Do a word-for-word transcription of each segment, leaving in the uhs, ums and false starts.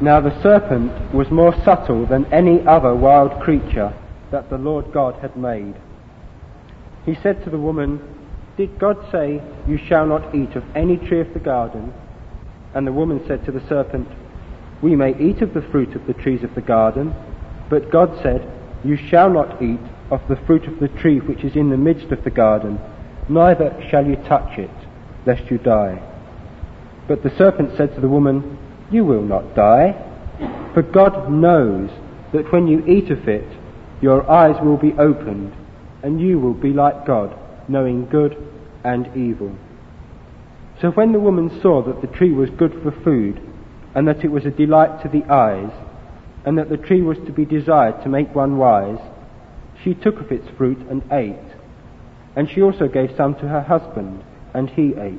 Now the serpent was more subtle than any other wild creature that the Lord God had made. He said to the woman, "Did God say, 'You shall not eat of any tree of the garden'?" And the woman said to the serpent, "We may eat of the fruit of the trees of the garden, but God said, 'You shall not eat of the fruit of the tree which is in the midst of the garden, neither shall you touch it, lest you die.' But the serpent said to the woman, 'You will not die, for God knows that when you eat of it, your eyes will be opened, and you will be like God, knowing good and evil.' So when the woman saw that the tree was good for food, and that it was a delight to the eyes, and that the tree was to be desired to make one wise, she took of its fruit and ate. And she also gave some to her husband, and he ate.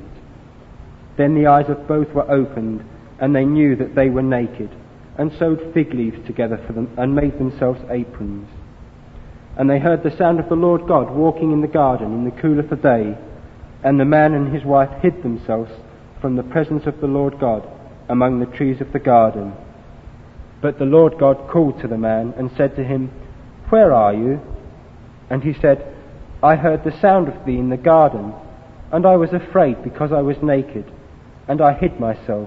Then the eyes of both were opened, and they knew that they were naked, and sewed fig leaves together for them, and made themselves aprons. And they heard the sound of the Lord God walking in the garden in the cool of the day, and the man and his wife hid themselves from the presence of the Lord God among the trees of the garden. But the Lord God called to the man and said to him, 'Where are you?' And he said, 'I heard the sound of thee in the garden, and I was afraid because I was naked, and I hid myself.'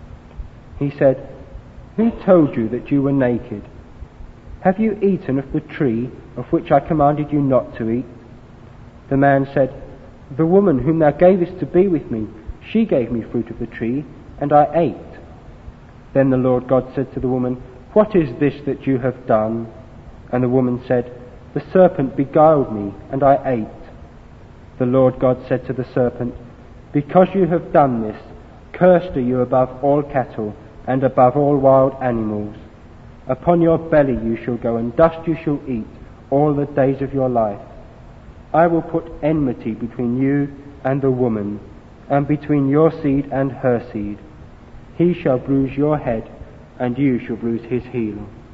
He said, 'Who told you that you were naked? Have you eaten of the tree of which I commanded you not to eat?' The man said, 'The woman whom thou gavest to be with me, she gave me fruit of the tree, and I ate.' Then the Lord God said to the woman, 'What is this that you have done?' And the woman said, 'The serpent beguiled me, and I ate.' The Lord God said to the serpent, 'Because you have done this, cursed are you above all cattle, and above all wild animals. Upon your belly you shall go, and dust you shall eat all the days of your life. I will put enmity between you and the woman, and between your seed and her seed. He shall bruise your head, and you shall bruise his heel.'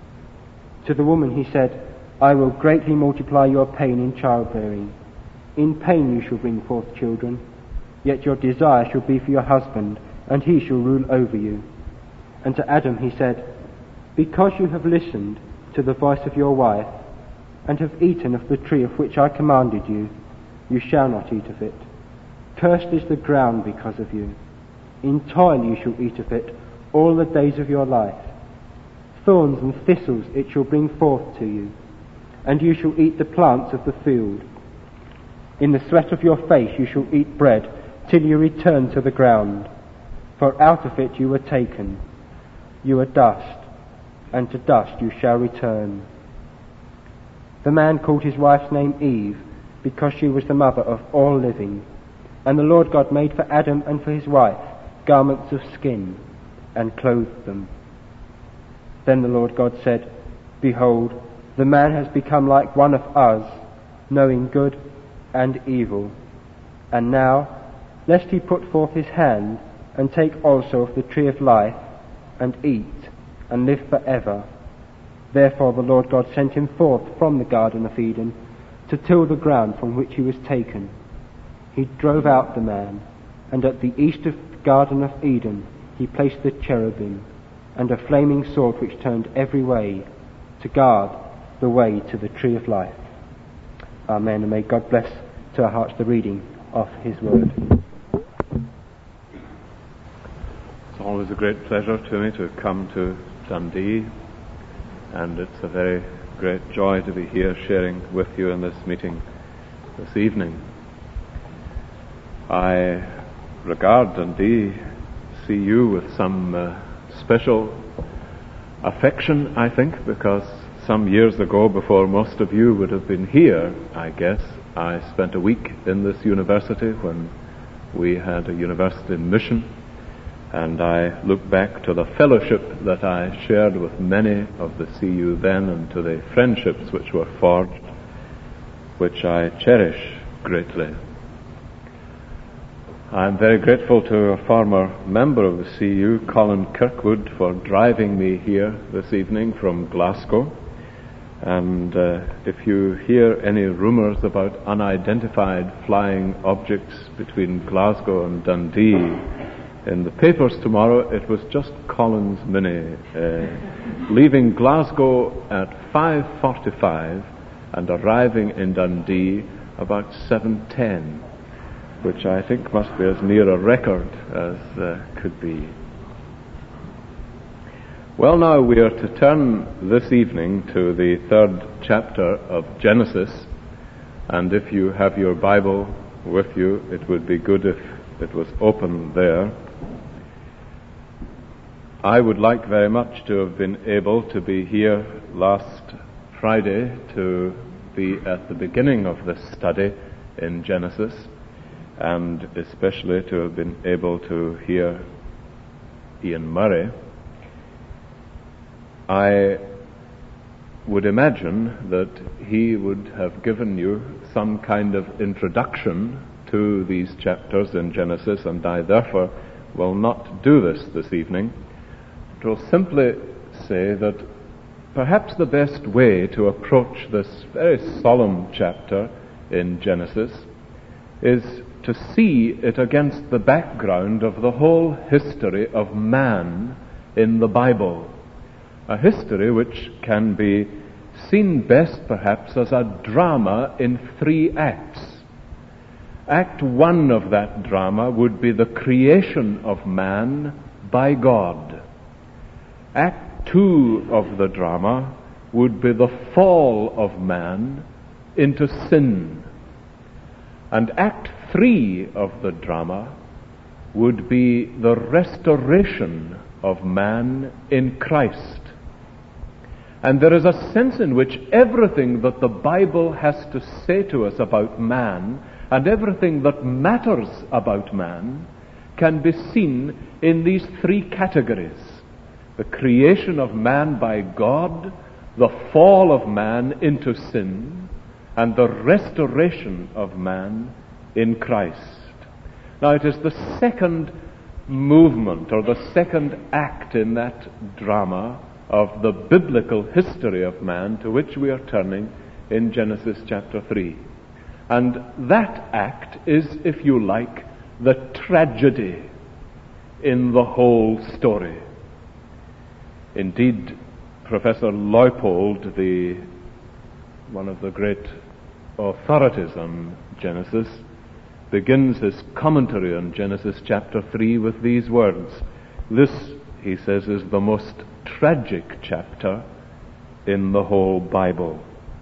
To the woman he said, 'I will greatly multiply your pain in childbearing. In pain you shall bring forth children, yet your desire shall be for your husband, and he shall rule over you.' And to Adam he said, 'Because you have listened to the voice of your wife, and have eaten of the tree of which I commanded you, you shall not eat of it. Cursed is the ground because of you. In toil you shall eat of it all the days of your life. Thorns and thistles it shall bring forth to you, and you shall eat the plants of the field. In the sweat of your face you shall eat bread, till you return to the ground. For out of it you were taken. You are dust, and to dust you shall return.' The man called his wife's name Eve, because she was the mother of all living. And the Lord God made for Adam and for his wife garments of skin, and clothed them. Then the Lord God said, 'Behold, the man has become like one of us, knowing good and evil. And now, lest he put forth his hand, and take also of the tree of life, and eat, and live forever.' Therefore the Lord God sent him forth from the Garden of Eden, to till the ground from which he was taken. He drove out the man, and at the east of the Garden of Eden he placed the cherubim, and a flaming sword which turned every way, to guard the way to the tree of life." Amen, and may God bless to our hearts the reading of his word. It's always a great pleasure to me to come to Dundee, and it's a very great joy to be here sharing with you in this meeting this evening. I regard Dundee C U with some uh, special affection, I think, because some years ago, before most of you would have been here, I guess, I spent a week in this university when we had a university mission. And I look back to the fellowship that I shared with many of the C U then, and to the friendships which were forged, which I cherish greatly. I'm very grateful to a former member of the C U, Colin Kirkwood, for driving me here this evening from Glasgow. And uh, if you hear any rumours about unidentified flying objects between Glasgow and Dundee, In the papers tomorrow, it was just Collins Minnie uh, leaving Glasgow at five forty-five and arriving in Dundee about seven ten, which I think must be as near a record as uh, could be. Well, now we are to turn this evening to the third chapter of Genesis, and if you have your Bible with you, it would be good if it was open there. I would like very much to have been able to be here last Friday to be at the beginning of this study in Genesis, and especially to have been able to hear Ian Murray. I would imagine that he would have given you some kind of introduction to these chapters in Genesis, and I therefore will not do this this evening. It will simply say that perhaps the best way to approach this very solemn chapter in Genesis is to see it against the background of the whole history of man in the Bible. A history which can be seen best perhaps as a drama in three acts. Act one of that drama would be the creation of man by God. Act two of the drama would be the fall of man into sin. And act three of the drama would be the restoration of man in Christ. And there is a sense in which everything that the Bible has to say to us about man and everything that matters about man can be seen in these three categories: the creation of man by God, the fall of man into sin, and the restoration of man in Christ. Now it is the second movement or the second act in that drama of the biblical history of man to which we are turning in Genesis chapter three. And that act is, if you like, the tragedy in the whole story. Indeed, Professor Leupold, the one of the great authorities on Genesis, begins his commentary on Genesis chapter three with these words. This, he says, is the most tragic chapter in the whole Bible.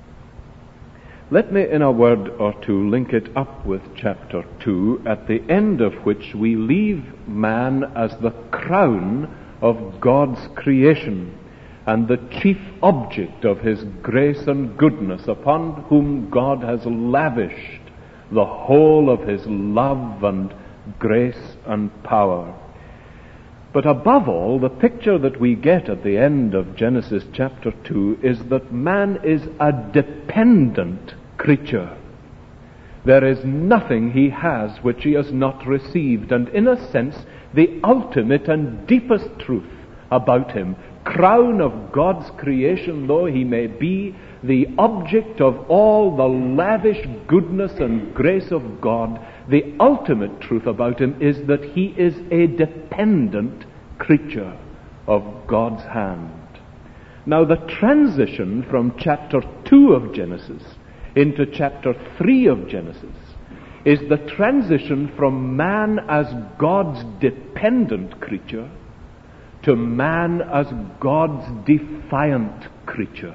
Let me, in a word or two, link it up with chapter two, at the end of which we leave man as the crown of God's creation and the chief object of his grace and goodness, upon whom God has lavished the whole of his love and grace and power. But above all, the picture that we get at the end of Genesis chapter two is that man is a dependent creature. There is nothing he has which he has not received, and in a sense, the ultimate and deepest truth about him, crown of God's creation though he may be, the object of all the lavish goodness and grace of God, the ultimate truth about him is that he is a dependent creature of God's hand. Now the transition from chapter two of Genesis into chapter three of Genesis is the transition from man as God's dependent creature to man as God's defiant creature.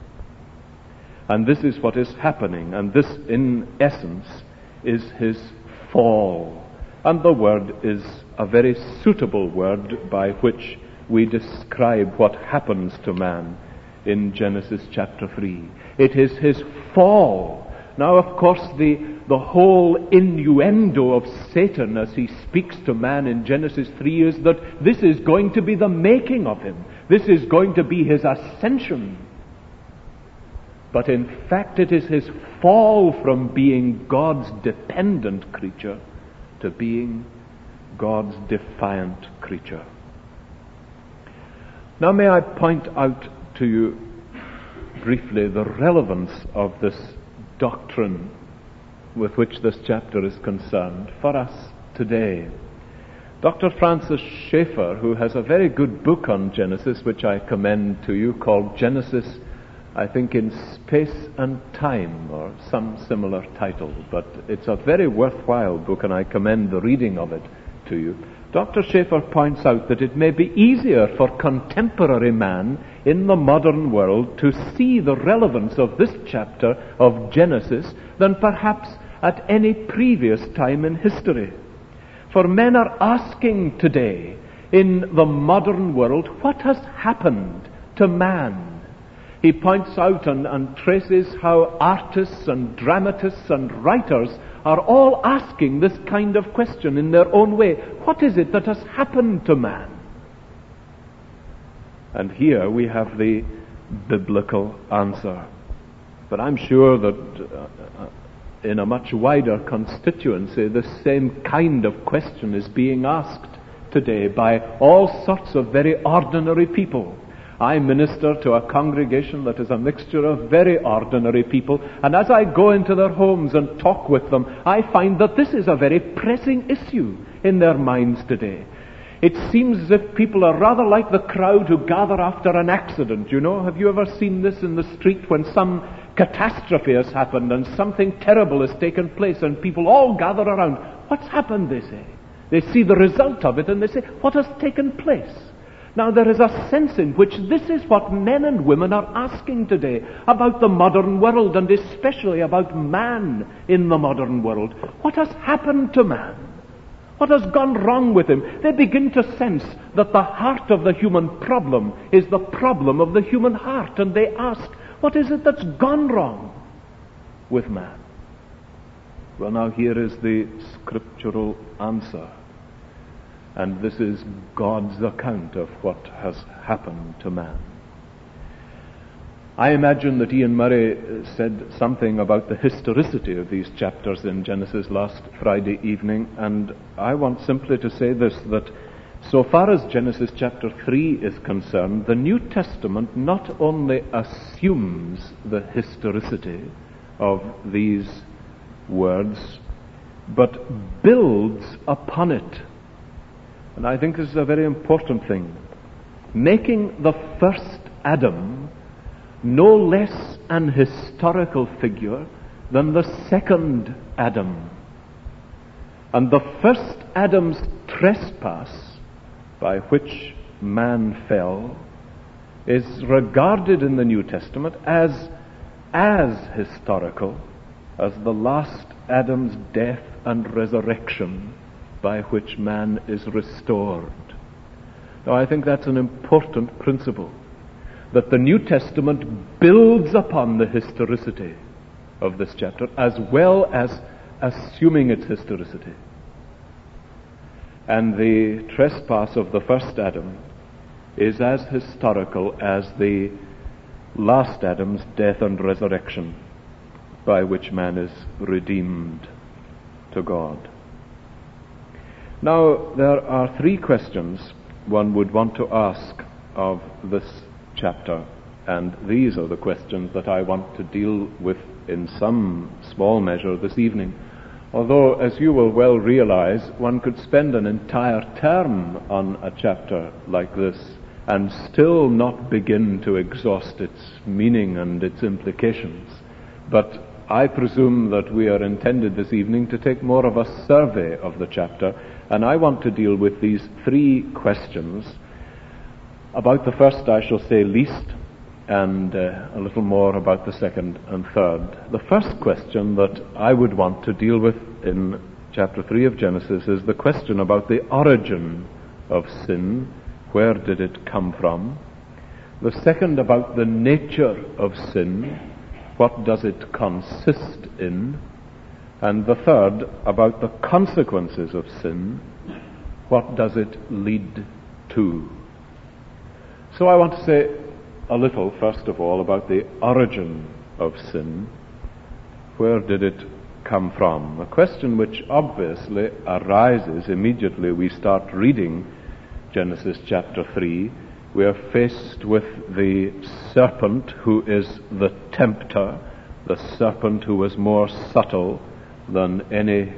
And this is what is happening, and this in essence is his fall. And the word is a very suitable word by which we describe what happens to man in Genesis chapter three. It is his fall. Now, of course, the, the whole innuendo of Satan as he speaks to man in Genesis three is that this is going to be the making of him. This is going to be his ascension. But in fact, it is his fall from being God's dependent creature to being God's defiant creature. Now, may I point out to you briefly the relevance of this doctrine with which this chapter is concerned for us today. Doctor Francis Schaeffer, who has a very good book on Genesis, which I commend to you, called Genesis, I think, in Space and Time, or some similar title, but it's a very worthwhile book, and I commend the reading of it to you. Doctor Schaeffer points out that it may be easier for contemporary man in the modern world to see the relevance of this chapter of Genesis than perhaps at any previous time in history. For men are asking today in the modern world, what has happened to man? He points out and, and traces how artists and dramatists and writers are all asking this kind of question in their own way. What is it that has happened to man? And here we have the biblical answer. But I'm sure that uh, in a much wider constituency, the same kind of question is being asked today by all sorts of very ordinary people. I minister to a congregation that is a mixture of very ordinary people, and as I go into their homes and talk with them, I find that this is a very pressing issue in their minds today. It seems as if people are rather like the crowd who gather after an accident, you know. Have you ever seen this in the street when some catastrophe has happened and something terrible has taken place and people all gather around? What's happened, they say. They see the result of it and they say, what has taken place? Now there is a sense in which this is what men and women are asking today about the modern world, and especially about man in the modern world. What has happened to man? What has gone wrong with him? They begin to sense that the heart of the human problem is the problem of the human heart, and they ask, what is it that's gone wrong with man? Well, now here is the scriptural answer. And this is God's account of what has happened to man. I imagine that Ian Murray said something about the historicity of these chapters in Genesis last Friday evening, and I want simply to say this, that so far as Genesis chapter three is concerned, the New Testament not only assumes the historicity of these words, but builds upon it. And I think this is a very important thing. Making the first Adam no less an historical figure than the second Adam. And the first Adam's trespass, by which man fell, is regarded in the New Testament as, as historical as the last Adam's death and resurrection, by which man is restored. Now, I think that's an important principle, that the New Testament builds upon the historicity of this chapter as well as assuming its historicity. And the trespass of the first Adam is as historical as the last Adam's death and resurrection, by which man is redeemed to God. Now, there are three questions one would want to ask of this chapter, and these are the questions that I want to deal with in some small measure this evening. Although, as you will well realize, one could spend an entire term on a chapter like this and still not begin to exhaust its meaning and its implications. But I presume that we are intended this evening to take more of a survey of the chapter, and I want to deal with these three questions. About the first I shall say least, and uh, a little more about the second and third. The first question that I would want to deal with in chapter three of Genesis is the question about the origin of sin. Where did it come from? The second, about the nature of sin. What does it consist in? And the third, about the consequences of sin. What does it lead to? So I want to say a little, first of all, about the origin of sin. Where did it come from? A question which obviously arises immediately we start reading Genesis chapter three. We are faced with the serpent who is the tempter, the serpent who was more subtle than any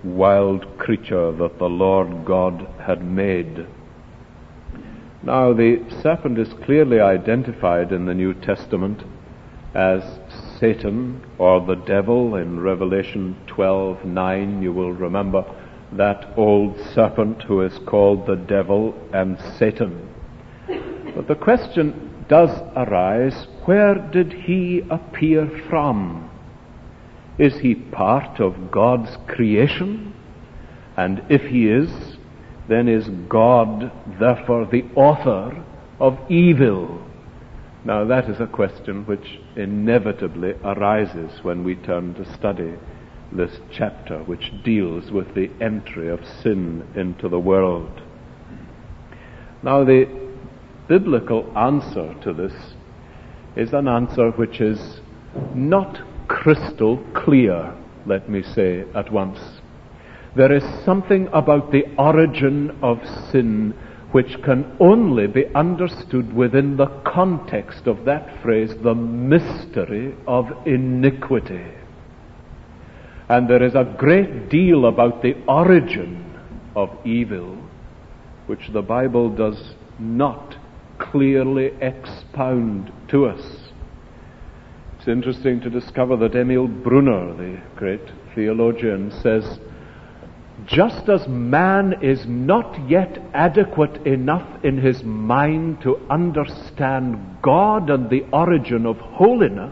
wild creature that the Lord God had made. Now, the serpent is clearly identified in the New Testament as Satan or the devil. In Revelation twelve nine, you will remember that old serpent who is called the devil and Satan. But the question does arise, where did he appear from? Is he part of God's creation? And if he is, then is God therefore the author of evil? Now that is a question which inevitably arises when we turn to study this chapter, which deals with the entry of sin into the world. Now the biblical answer to this is an answer which is not crystal clear, let me say at once. There is something about the origin of sin which can only be understood within the context of that phrase, the mystery of iniquity. And there is a great deal about the origin of evil which the Bible does not clearly expound to us. It's interesting to discover that Emil Brunner, the great theologian, says, just as man is not yet adequate enough in his mind to understand God and the origin of holiness,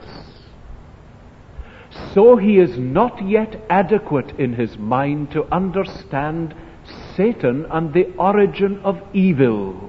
so he is not yet adequate in his mind to understand Satan and the origin of evil.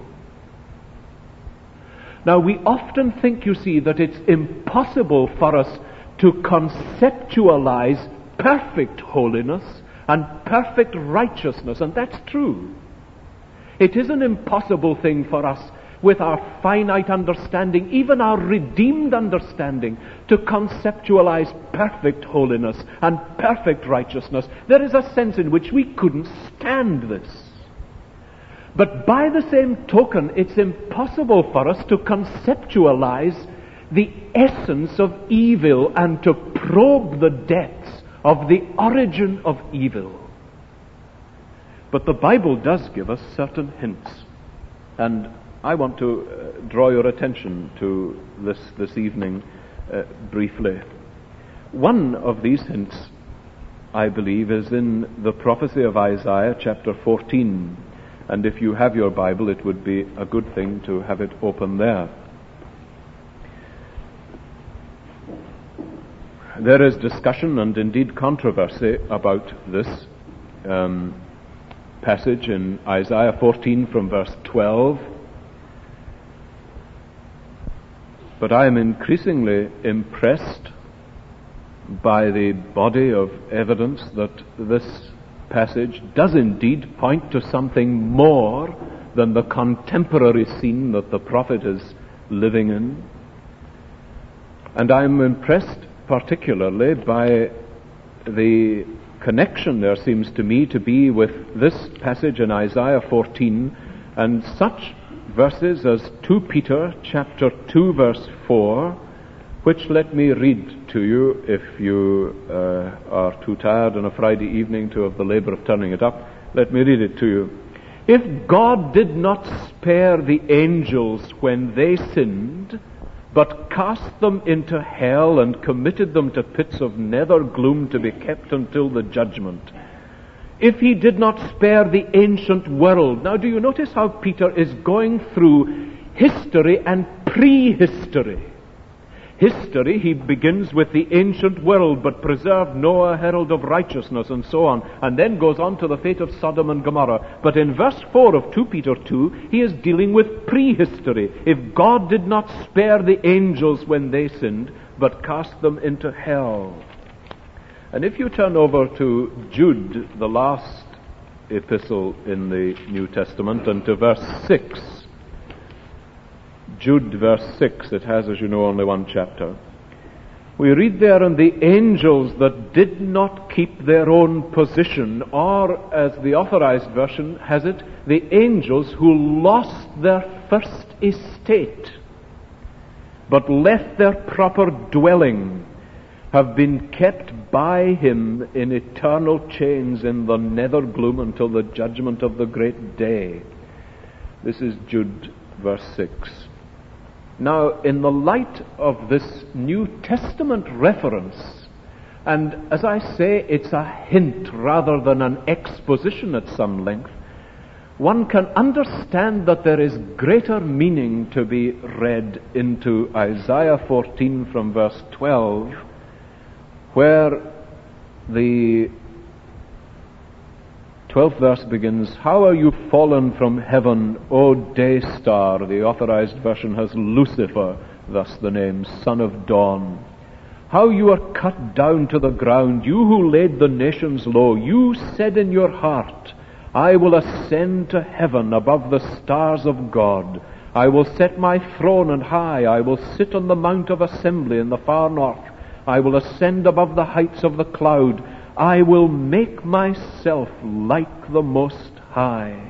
Now, we often think, you see, that it's impossible for us to conceptualize perfect holiness and perfect righteousness, and that's true. It is an impossible thing for us, with our finite understanding, even our redeemed understanding, to conceptualize perfect holiness and perfect righteousness. There is a sense in which we couldn't stand this. But by the same token, it's impossible for us to conceptualize the essence of evil and to probe the depths of the origin of evil. But the Bible does give us certain hints. And I want to uh, draw your attention to this this evening uh, briefly. One of these hints, I believe, is in the prophecy of Isaiah chapter fourteen. And if you have your Bible, it would be a good thing to have it open there. There is discussion and indeed controversy about this um, passage in Isaiah fourteen from verse twelve. But I am increasingly impressed by the body of evidence that this passage does indeed point to something more than the contemporary scene that the prophet is living in. And I am impressed particularly by the connection there seems to me to be with this passage in Isaiah fourteen and such verses as Second Peter chapter two verse four, which let me read to you if you uh, are too tired on a Friday evening to have the labor of turning it up. Let me read it to you. If God did not spare the angels when they sinned, but cast them into hell and committed them to pits of nether gloom to be kept until the judgment. If he did not spare the ancient world. Now, do you notice how Peter is going through history and prehistory? History, he begins with the ancient world, but preserved Noah, herald of righteousness, and so on, and then goes on to the fate of Sodom and Gomorrah. But in verse four of Second Peter two, he is dealing with prehistory. If God did not spare the angels when they sinned, but cast them into hell. And if you turn over to Jude, the last epistle in the New Testament, and to verse six, Jude verse six, it has, as you know, only one chapter. We read there, and the angels that did not keep their own position, or as the Authorized Version has it, the angels who lost their first estate, but left their proper dwelling, have been kept by him in eternal chains in the nether gloom until the judgment of the great day. This is Jude verse six. Now, in the light of this New Testament reference, and as I say, it's a hint rather than an exposition at some length, one can understand that there is greater meaning to be read into Isaiah fourteen from verse twelve, where the twelfth verse begins, "How are you fallen from heaven, O day star?" The Authorized Version has Lucifer, thus the name, son of dawn. "How you are cut down to the ground, you who laid the nations low. You said in your heart, I will ascend to heaven above the stars of God. I will set my throne on high. I will sit on the mount of assembly in the far north. I will ascend above the heights of the cloud. I will make myself like the Most High.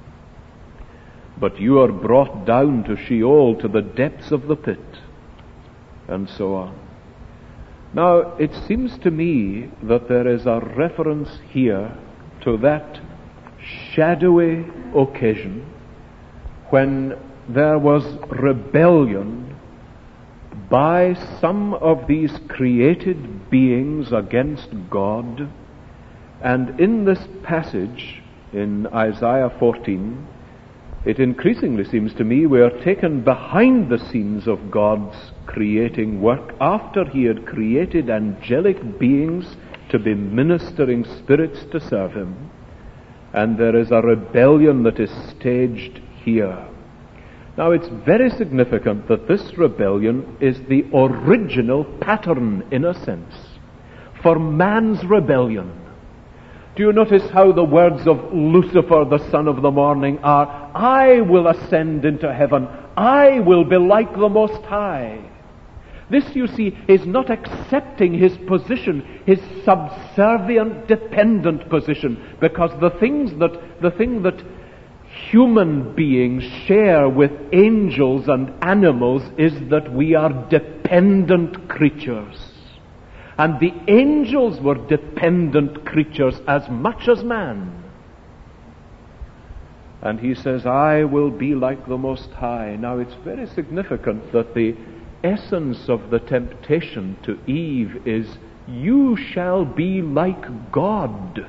But you are brought down to Sheol, to the depths of the pit," and so on. Now, it seems to me that there is a reference here to that shadowy occasion when there was rebellion by some of these created beings against God. And in this passage in Isaiah fourteen, it increasingly seems to me we are taken behind the scenes of God's creating work after he had created angelic beings to be ministering spirits to serve him. And there is a rebellion that is staged here. Now, it's very significant that this rebellion is the original pattern, in a sense, for man's rebellion. Do you notice how the words of Lucifer, the son of the morning, are, "I will ascend into heaven. I will be like the Most High." This, you see, is not accepting his position, his subservient, dependent position, because the things that the thing that human beings share with angels and animals is that we are dependent creatures. And the angels were dependent creatures as much as man. And he says, "I will be like the Most High." Now, it's very significant that the essence of the temptation to Eve is, "You shall be like God."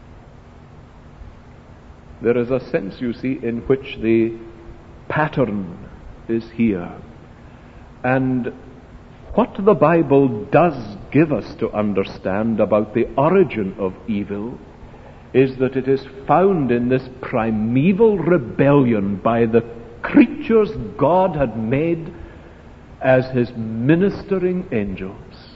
There is a sense, you see, in which the pattern is here. And what the Bible does give us to understand about the origin of evil is that it is found in this primeval rebellion by the creatures God had made as his ministering angels,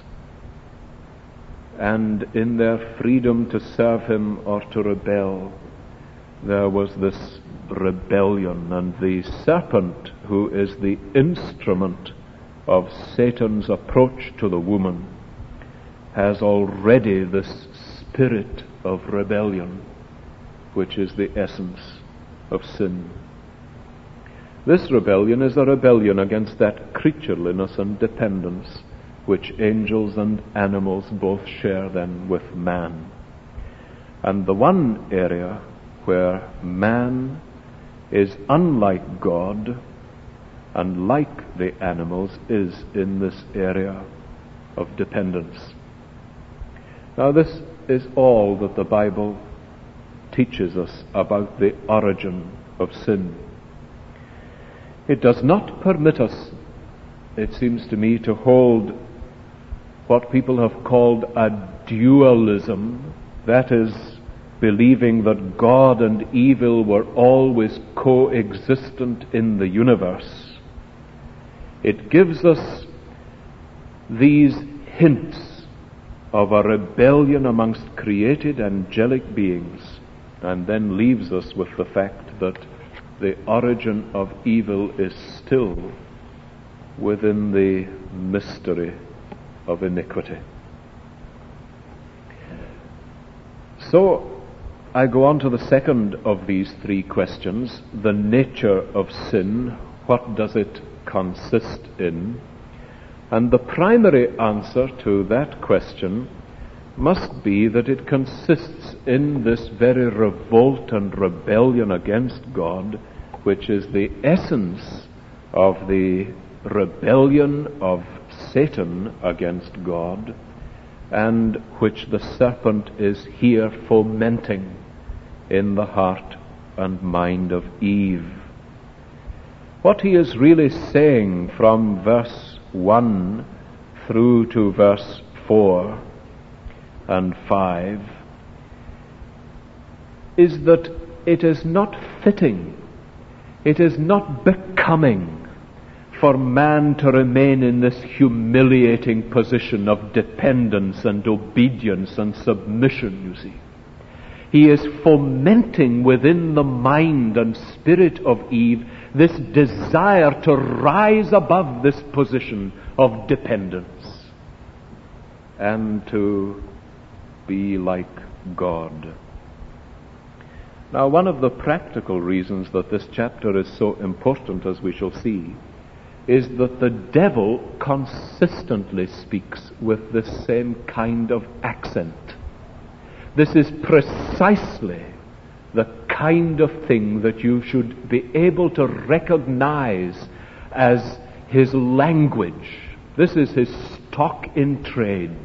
and in their freedom to serve him or to rebel, there was this rebellion. And the serpent, who is the instrument of Satan's approach to the woman, has already this spirit of rebellion, which is the essence of sin. This rebellion is a rebellion against that creatureliness and dependence which angels and animals both share then with man. And the one area where man is unlike God and like the animals is in this area of dependence. Now, this is all that the Bible teaches us about the origin of sin. It does not permit us, it seems to me, to hold what people have called a dualism, that is, believing that God and evil were always coexistent in the universe. It gives us these hints of a rebellion amongst created angelic beings, and then leaves us with the fact that the origin of evil is still within the mystery of iniquity. So, I go on to the second of these three questions, the nature of sin. What does it consist in? And the primary answer to that question must be that it consists in this very revolt and rebellion against God, which is the essence of the rebellion of Satan against God, and which the serpent is here fomenting in the heart and mind of Eve. What he is really saying from verse one through to verse four and five is that it is not fitting, it is not becoming for man to remain in this humiliating position of dependence and obedience and submission, you see. He is fomenting within the mind and spirit of Eve this desire to rise above this position of dependence and to be like God. Now, one of the practical reasons that this chapter is so important, as we shall see, is that the devil consistently speaks with this same kind of accent. This is precisely the kind of thing that you should be able to recognize as his language. This is his stock in trade.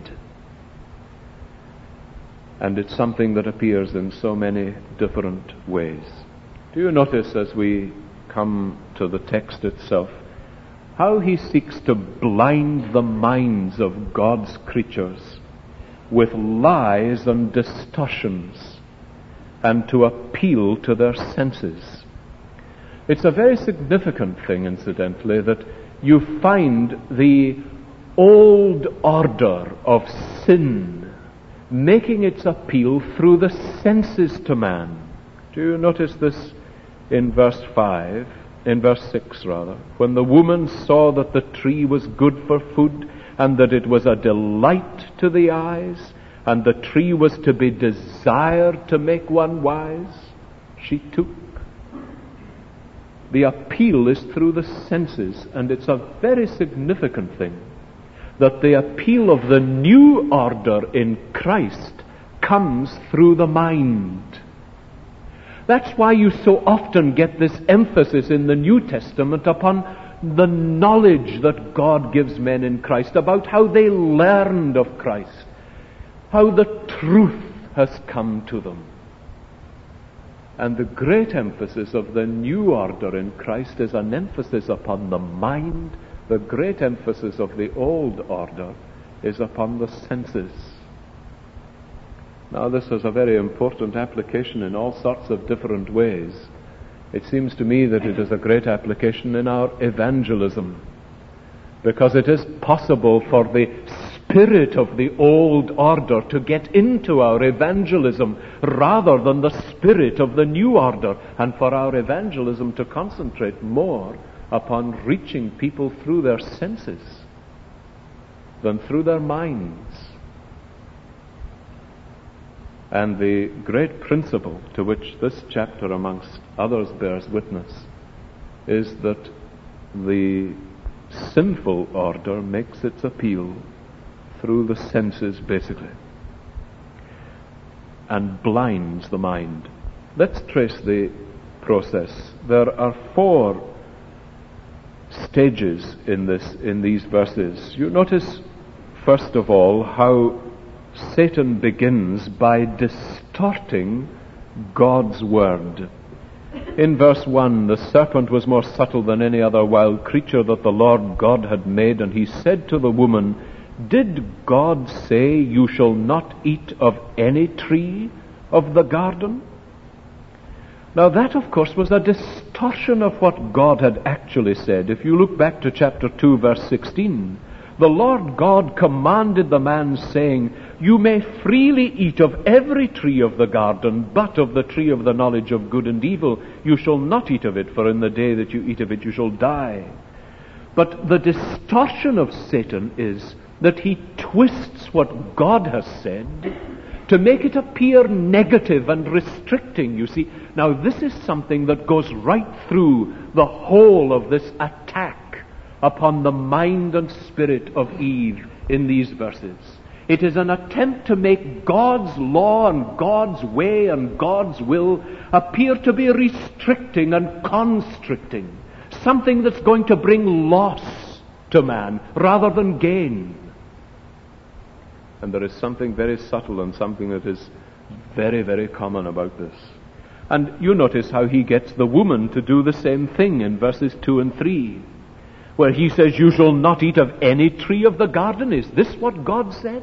And it's something that appears in so many different ways. Do you notice, as we come to the text itself, how he seeks to blind the minds of God's creatures with lies and distortions and to appeal to their senses? It's a very significant thing, incidentally, that you find the old order of sin making its appeal through the senses to man. Do you notice this in verse five? In verse six, rather, when the woman saw that the tree was good for food, and that it was a delight to the eyes, and the tree was to be desired to make one wise, she took. The appeal is through the senses, and it's a very significant thing that the appeal of the new order in Christ comes through the mind. That's why you so often get this emphasis in the New Testament upon the knowledge that God gives men in Christ, about how they learned of Christ, how the truth has come to them. And the great emphasis of the new order in Christ is an emphasis upon the mind. The great emphasis of the old order is upon the senses. Now, this has a very important application in all sorts of different ways. It seems to me that it is a great application in our evangelism, because it is possible for the spirit of the old order to get into our evangelism rather than the spirit of the new order, and for our evangelism to concentrate more upon reaching people through their senses than through their minds. And the great principle to which this chapter, amongst others, bears witness is that the sinful order makes its appeal through the senses, basically, and blinds the mind. Let's trace the process. There are four stages in this, in these verses. You notice, first of all, how Satan begins by distorting God's word. In verse one, the serpent was more subtle than any other wild creature that the Lord God had made, and he said to the woman, "Did God say, you shall not eat of any tree of the garden?" Now that, of course, was a distortion of what God had actually said. If you look back to chapter two, verse sixteen, the Lord God commanded the man, saying, "You may freely eat of every tree of the garden, but of the tree of the knowledge of good and evil you shall not eat of it, for in the day that you eat of it you shall die." But the distortion of Satan is that he twists what God has said to make it appear negative and restricting, you see. Now this is something that goes right through the whole of this attack upon the mind and spirit of Eve in these verses. It is an attempt to make God's law and God's way and God's will appear to be restricting and constricting, something that's going to bring loss to man rather than gain. And there is something very subtle and something that is very, very common about this. And you notice how he gets the woman to do the same thing in verses two and three, where he says, "You shall not eat of any tree of the garden." Is this what God said?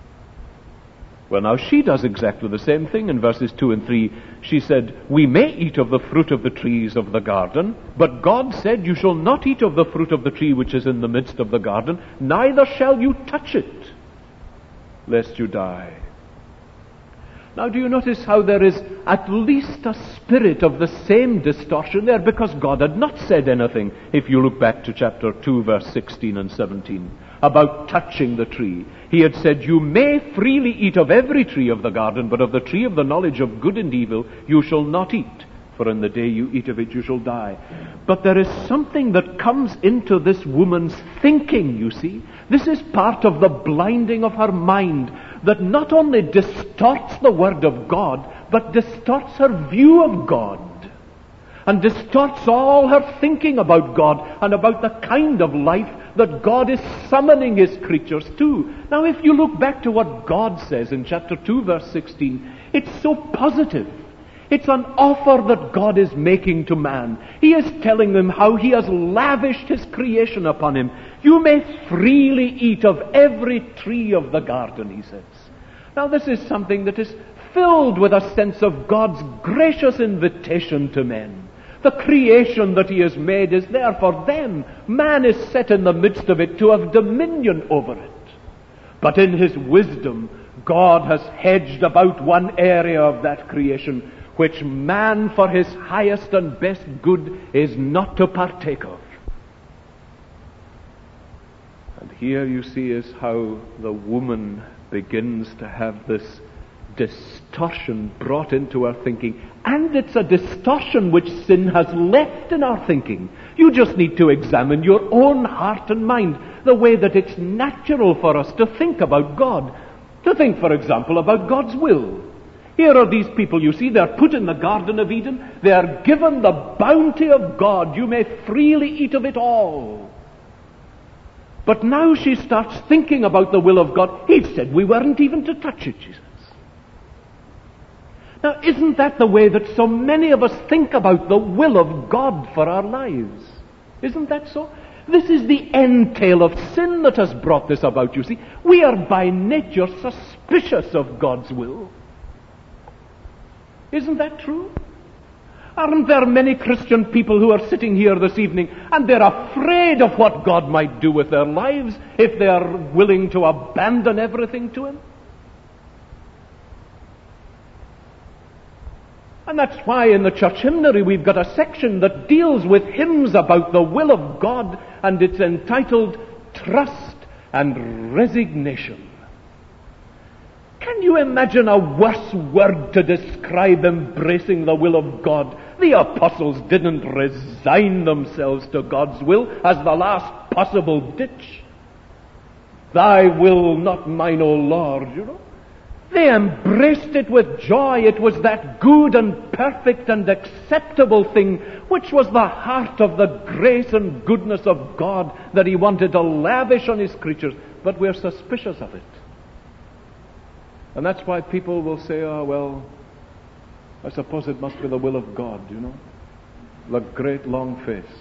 Well, now she does exactly the same thing in verses two and three. She said, "We may eat of the fruit of the trees of the garden, but God said, you shall not eat of the fruit of the tree which is in the midst of the garden, neither shall you touch it, lest you die." Now, do you notice how there is at least a spirit of the same distortion there, because God had not said anything, if you look back to chapter two, verse sixteen and seventeen, about touching the tree. He had said, "You may freely eat of every tree of the garden, but of the tree of the knowledge of good and evil you shall not eat, for in the day you eat of it you shall die." But there is something that comes into this woman's thinking, you see. This is part of the blinding of her mind, that not only distorts the Word of God, but distorts her view of God, and distorts all her thinking about God and about the kind of life that God is summoning His creatures to. Now, if you look back to what God says in chapter two, verse sixteen, it's so positive. It's an offer that God is making to man. He is telling him how He has lavished His creation upon him. "You may freely eat of every tree of the garden," He says. Now, this is something that is filled with a sense of God's gracious invitation to men. The creation that He has made is there for them. Man is set in the midst of it to have dominion over it. But in His wisdom, God has hedged about one area of that creation which man, for his highest and best good, is not to partake of. And here you see is how the woman begins to have this distortion brought into our thinking. And it's a distortion which sin has left in our thinking. You just need to examine your own heart and mind, the way that it's natural for us to think about God. To think, for example, about God's will. Here are these people, you see, they're put in the Garden of Eden. They are given the bounty of God. You may freely eat of it all. But now she starts thinking about the will of God. He said we weren't even to touch it, she says. Now, isn't that the way that so many of us think about the will of God for our lives? Isn't that so? This is the entail of sin that has brought this about, you see. We are by nature suspicious of God's will. Isn't that true? Aren't there many Christian people who are sitting here this evening and they're afraid of what God might do with their lives if they are willing to abandon everything to Him? And that's why in the church hymnary we've got a section that deals with hymns about the will of God, and it's entitled Trust and Resignation. Can you imagine a worse word to describe embracing the will of God? The apostles didn't resign themselves to God's will as the last possible ditch. "Thy will, not mine, O Lord," you know. They embraced it with joy. It was that good and perfect and acceptable thing which was the heart of the grace and goodness of God that He wanted to lavish on His creatures. But we're suspicious of it. And that's why people will say, "Oh, well, I suppose it must be the will of God," you know. The great long face.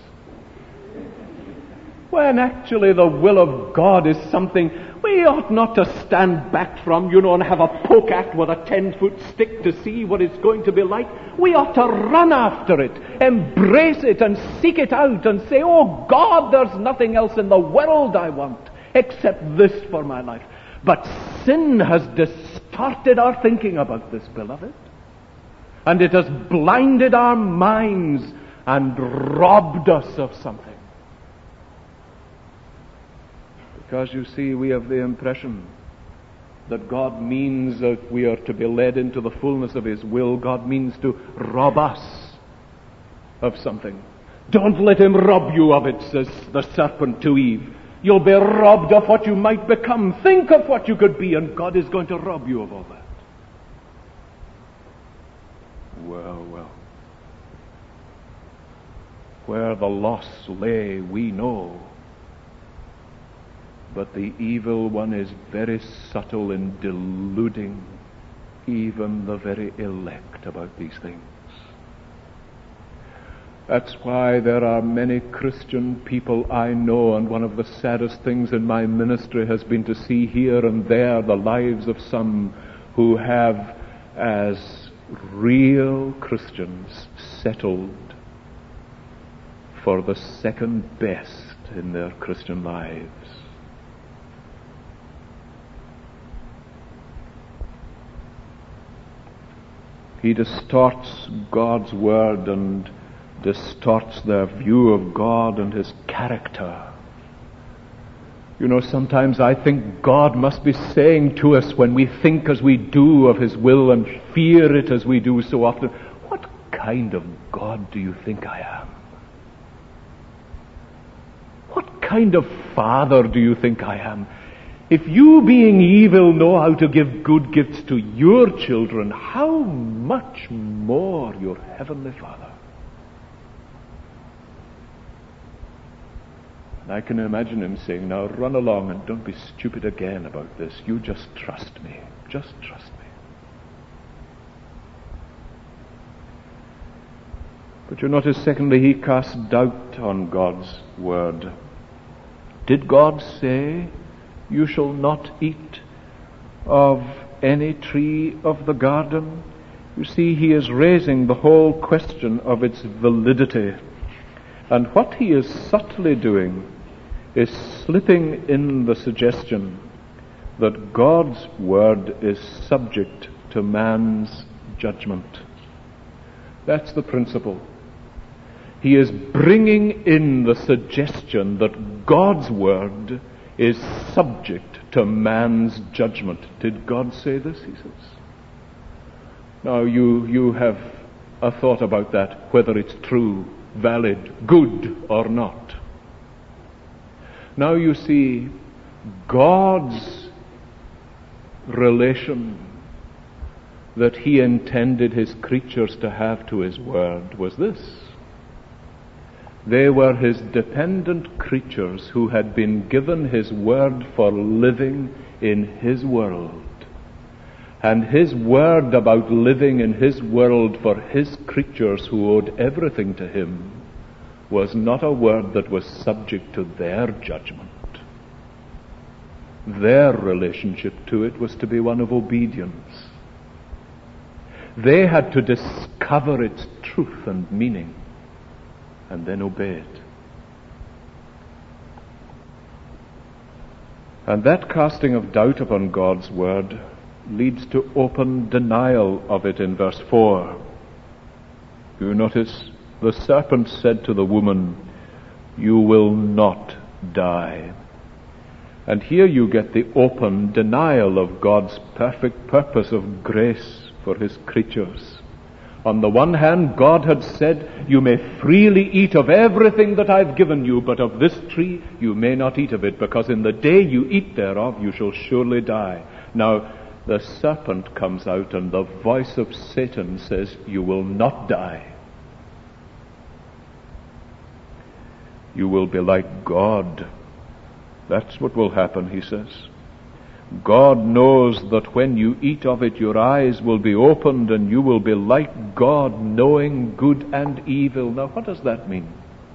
When actually the will of God is something we ought not to stand back from, you know, and have a poke at with a ten-foot stick to see what it's going to be like. We ought to run after it, embrace it, and seek it out and say, "Oh God, there's nothing else in the world I want except this for my life." But sin has distorted our thinking about this, beloved. And it has blinded our minds and robbed us of something. Because, you see, we have the impression that God means that we are to be led into the fullness of His will. God means to rob us of something. Don't let him rob you of it, says the serpent to Eve. You'll be robbed of what you might become. Think of what you could be, and God is going to rob you of all that. Well, well. Where the loss lay, we know. But the evil one is very subtle in deluding even the very elect about these things. That's why there are many Christian people I know, and one of the saddest things in my ministry has been to see here and there the lives of some who have, as real Christians, settled for the second best in their Christian lives. He distorts God's word and distorts their view of God and His character. You know, sometimes I think God must be saying to us when we think as we do of His will and fear it as we do so often, what kind of God do you think I am? What kind of father do you think I am? If you, being evil, know how to give good gifts to your children, how much more your Heavenly Father? And I can imagine Him saying, now run along and don't be stupid again about this. You just trust me. Just trust me. But you notice, secondly, He casts doubt on God's word. Did God say, you shall not eat of any tree of the garden? You see, He is raising the whole question of its validity. And what He is subtly doing is slipping in the suggestion that God's word is subject to man's judgment. That's the principle. He is bringing in the suggestion that God's word is subject to man's judgment. Did God say this? He says. Now you, you have a thought about that, whether it's true, valid, good or not. Now you see, God's relation that He intended His creatures to have to His word was this. They were His dependent creatures who had been given His word for living in His world. And His word about living in His world for His creatures who owed everything to Him was not a word that was subject to their judgment. Their relationship to it was to be one of obedience. They had to discover its truth and meaning and then obey it. And that casting of doubt upon God's word leads to open denial of it in verse four. You notice, the serpent said to the woman, you will not die. And here you get the open denial of God's perfect purpose of grace for His creatures. On the one hand, God had said, you may freely eat of everything that I've given you, but of this tree you may not eat of it, because in the day you eat thereof you shall surely die. Now, the serpent comes out and the voice of Satan says, you will not die. You will be like God. That's what will happen, he says. God knows that when you eat of it, your eyes will be opened and you will be like God, knowing good and evil. Now, what does that mean?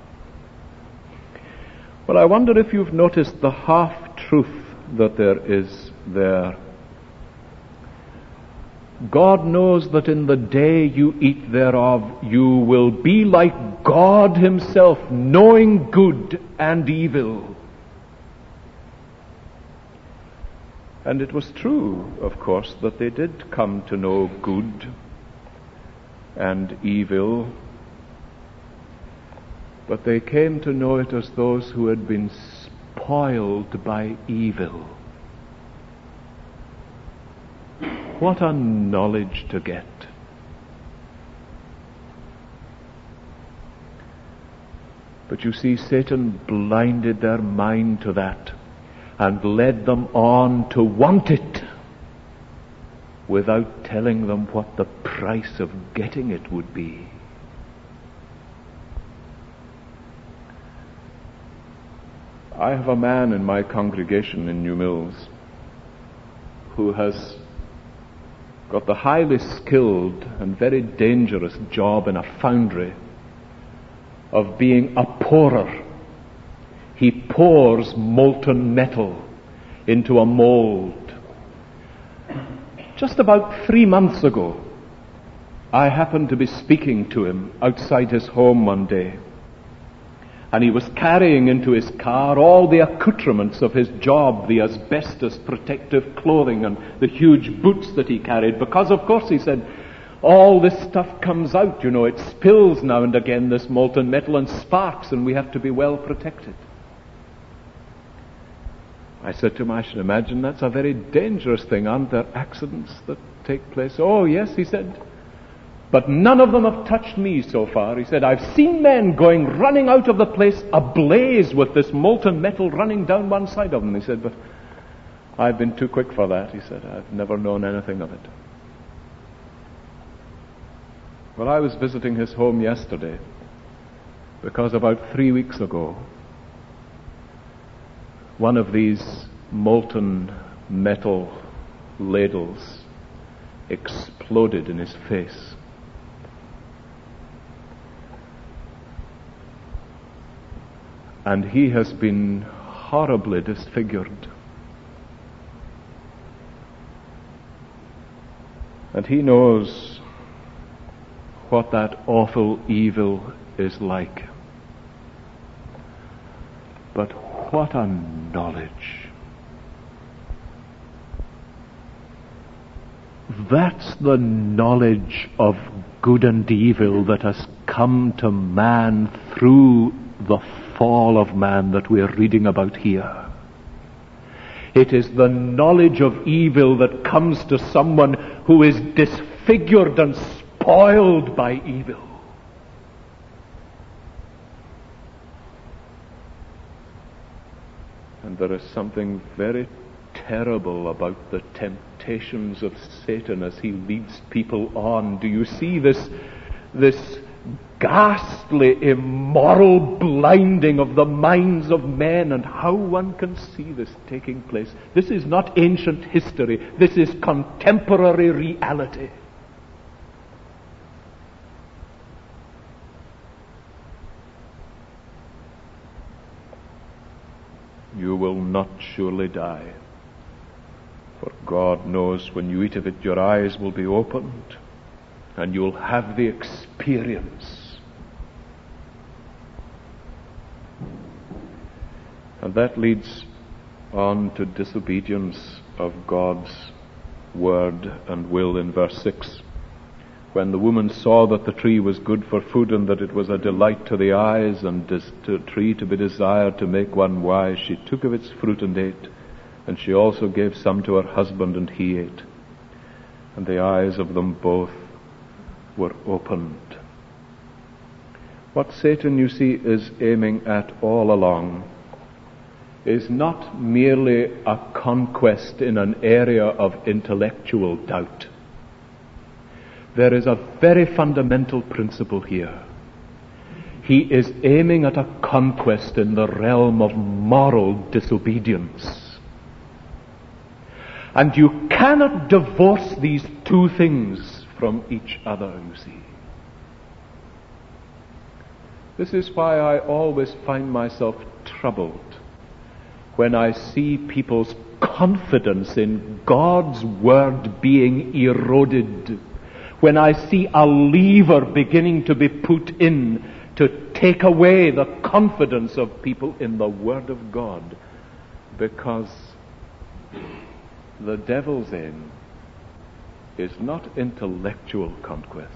Well, I wonder if you've noticed the half-truth that there is there. God knows that in the day you eat thereof, you will be like God Himself, knowing good and evil. And it was true, of course, that they did come to know good and evil, but they came to know it as those who had been spoiled by evil. What a knowledge to get. But you see, Satan blinded their mind to that and led them on to want it without telling them what the price of getting it would be. I have a man in my congregation in New Mills who has got the highly skilled and very dangerous job in a foundry of being a pourer. He pours molten metal into a mold. Just about three months ago, I happened to be speaking to him outside his home one day, and he was carrying into his car all the accoutrements of his job, the asbestos protective clothing and the huge boots that he carried, because of course, he said, all this stuff comes out, you know, it spills now and again, this molten metal, and sparks, and we have to be well protected. I said to him, I should imagine that's a very dangerous thing. Aren't there accidents that take place? Oh, yes, he said. But none of them have touched me so far. He said, I've seen men going running out of the place ablaze with this molten metal running down one side of them. He said, but I've been too quick for that. He said, I've never known anything of it. Well, I was visiting his home yesterday because about three weeks ago, one of these molten metal ladles exploded in his face. And he has been horribly disfigured. And he knows what that awful evil is like. But what a knowledge. That's the knowledge of good and evil that has come to man through the fall of man that we're reading about here. It is the knowledge of evil that comes to someone who is disfigured and spoiled by evil. And there is something very terrible about the temptations of Satan as he leads people on. Do you see this, this ghastly, immoral blinding of the minds of men, and how one can see this taking place? This is not ancient history. This is contemporary reality. You will not surely die. For God knows when you eat of it, your eyes will be opened, and you'll have the experience. And that leads on to disobedience of God's word and will in verse six. When the woman saw that the tree was good for food, and that it was a delight to the eyes, and a tree to be desired to make one wise, she took of its fruit and ate. And she also gave some to her husband, and he ate. And the eyes of them both were opened. What Satan, you see, is aiming at all along is not merely a conquest in an area of intellectual doubt. There is a very fundamental principle here. He is aiming at a conquest in the realm of moral disobedience. And you cannot divorce these two things from each other, you see. This is why I always find myself troubled when I see people's confidence in God's word being eroded, when I see a lever beginning to be put in to take away the confidence of people in the word of God, because the devil's aim is not intellectual conquest,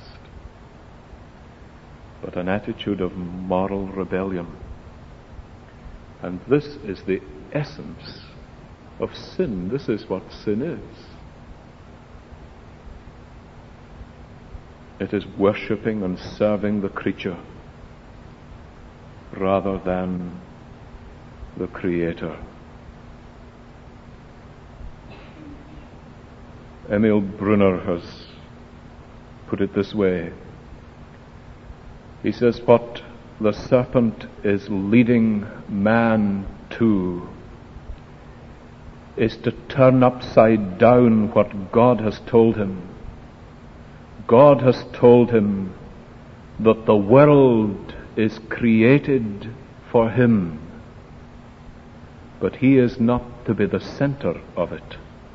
but an attitude of moral rebellion. And this is the essence of sin. This is what sin is. It is worshipping and serving the creature rather than the Creator. Emil Brunner has put it this way. He says, what the serpent is leading man to is to turn upside down what God has told him. God has told him that the world is created for him, but he is not to be the center of it.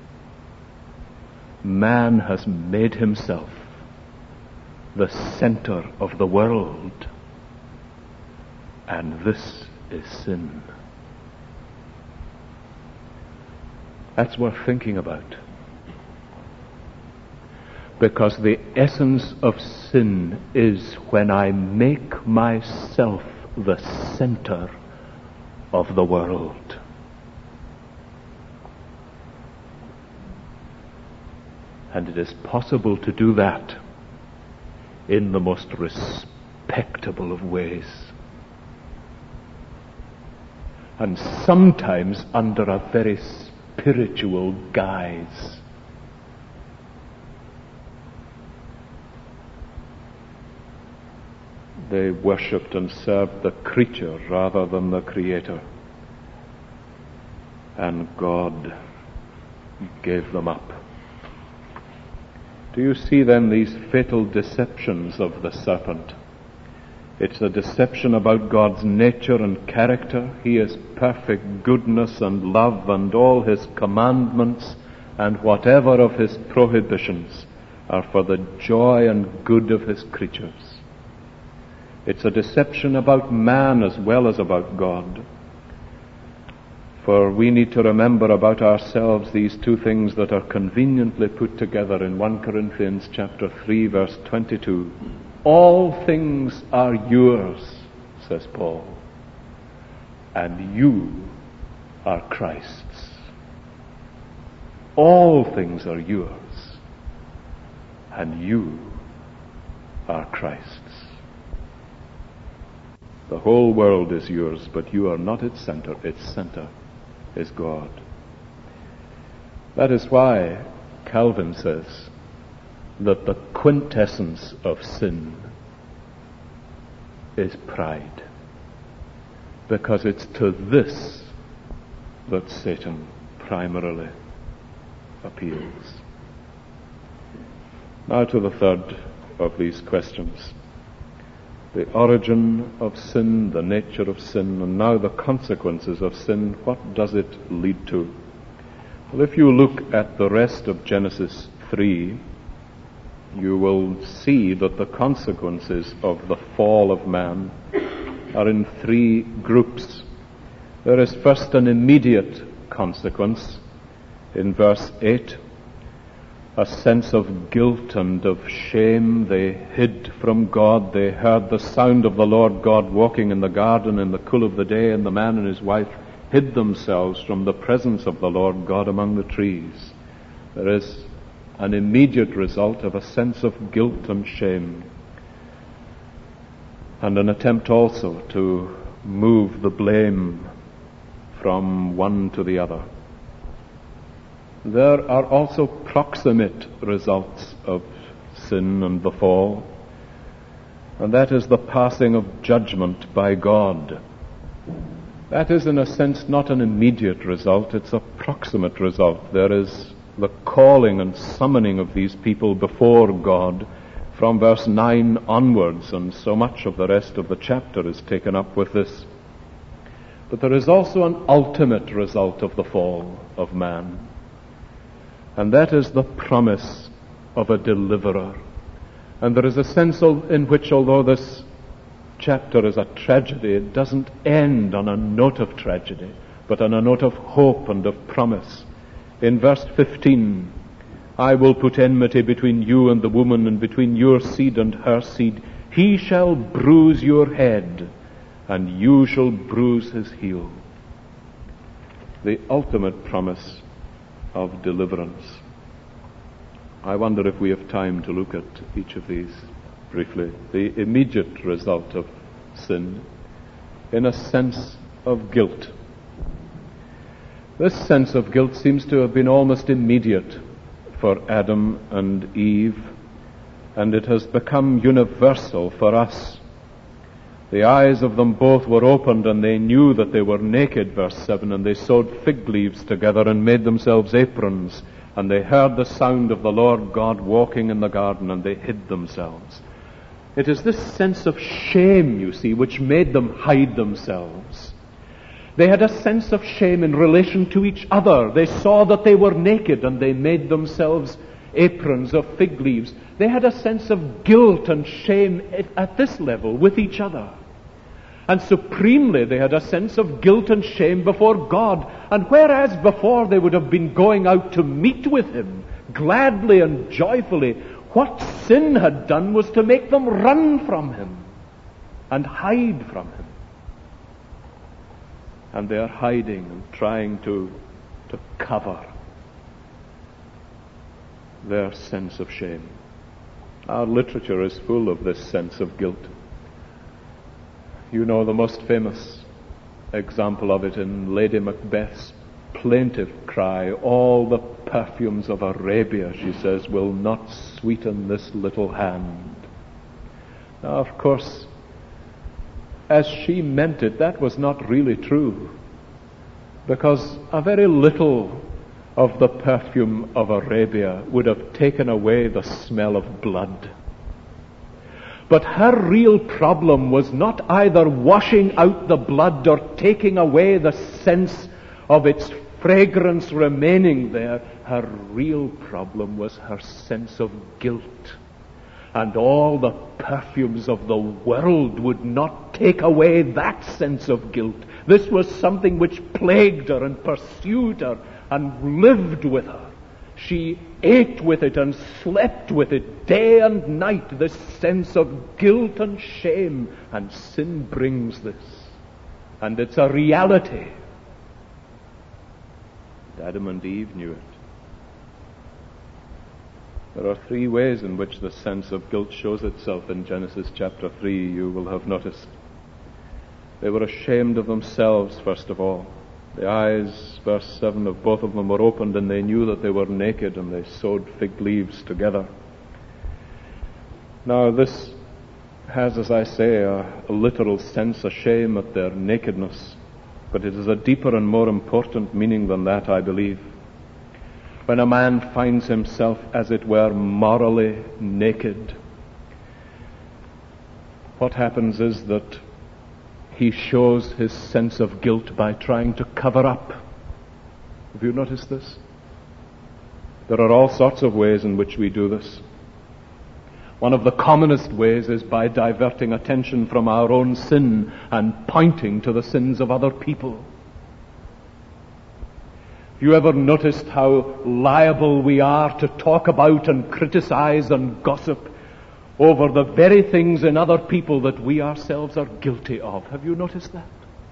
Man has made himself the center of the world, and this is sin. That's worth thinking about. Because the essence of sin is when I make myself the center of the world. And it is possible to do that in the most respectable of ways. And sometimes under a very spiritual guise. They worshipped and served the creature rather than the Creator. And God gave them up. Do you see then these fatal deceptions of the serpent? It's a deception about God's nature and character. He is perfect goodness and love, and all His commandments and whatever of His prohibitions are for the joy and good of His creatures. It's a deception about man as well as about God. For we need to remember about ourselves these two things that are conveniently put together in First Corinthians chapter three, verse twenty-two. All things are yours, says Paul, and you are Christ's. All things are yours, and you are Christ's. The whole world is yours, but you are not its center. Its center is God. That is why Calvin says that the quintessence of sin is pride, because it's to this that Satan primarily appeals. Now to the third of these questions. The origin of sin, the nature of sin, and now the consequences of sin. What does it lead to? Well, if you look at the rest of Genesis three, you will see that the consequences of the fall of man are in three groups. There is first an immediate consequence in verse eight. A sense of guilt and of shame. They hid from God. They heard the sound of the Lord God walking in the garden in the cool of the day, and the man and his wife hid themselves from the presence of the Lord God among the trees. There is an immediate result of a sense of guilt and shame, and an attempt also to move the blame from one to the other. There are also proximate results of sin and the fall, and that is the passing of judgment by God. That is, in a sense, not an immediate result, it's a proximate result. There is the calling and summoning of these people before God from verse nine onwards, and so much of the rest of the chapter is taken up with this. But there is also an ultimate result of the fall of man. And that is the promise of a deliverer. And there is a sense of, in which, although this chapter is a tragedy, it doesn't end on a note of tragedy, but on a note of hope and of promise. In verse fifteen, I will put enmity between you and the woman, and between your seed and her seed. He shall bruise your head, and you shall bruise his heel. The ultimate promise of deliverance. I wonder if we have time to look at each of these briefly. The immediate result of sin in a sense of guilt. This sense of guilt seems to have been almost immediate for Adam and Eve, and it has become universal for us. The eyes of them both were opened, and they knew that they were naked, verse seven, and they sewed fig leaves together and made themselves aprons, and they heard the sound of the Lord God walking in the garden, and they hid themselves. It is this sense of shame, you see, which made them hide themselves. They had a sense of shame in relation to each other. They saw that they were naked, and they made themselves aprons of fig leaves. They had a sense of guilt and shame at this level with each other. And supremely, they had a sense of guilt and shame before God. And whereas before they would have been going out to meet with Him, gladly and joyfully, what sin had done was to make them run from Him and hide from Him. And they are hiding and trying to, to cover their sense of shame. Our literature is full of this sense of guilt. You know the most famous example of it in Lady Macbeth's plaintive cry, "All the perfumes of Arabia," she says, "will not sweeten this little hand." Now, of course, as she meant it, that was not really true, because a very little of the perfume of Arabia would have taken away the smell of blood. But her real problem was not either washing out the blood or taking away the sense of its fragrance remaining there. Her real problem was her sense of guilt. And all the perfumes of the world would not take away that sense of guilt. This was something which plagued her and pursued her and lived with her. She ate with it and slept with it day and night, this sense of guilt and shame. And sin brings this. And it's a reality. Adam and Eve knew it. There are three ways in which the sense of guilt shows itself in Genesis chapter three, you will have noticed. They were ashamed of themselves, first of all. The eyes, verse seven, of both of them were opened, and they knew that they were naked, and they sewed fig leaves together. Now, this has, as I say, a, a literal sense of shame at their nakedness, but it is a deeper and more important meaning than that, I believe. When a man finds himself, as it were, morally naked, what happens is that he shows his sense of guilt by trying to cover up. Have you noticed this? There are all sorts of ways in which we do this. One of the commonest ways is by diverting attention from our own sin and pointing to the sins of other people. Have you ever noticed how liable we are to talk about and criticize and gossip over the very things in other people that we ourselves are guilty of? Have you noticed that?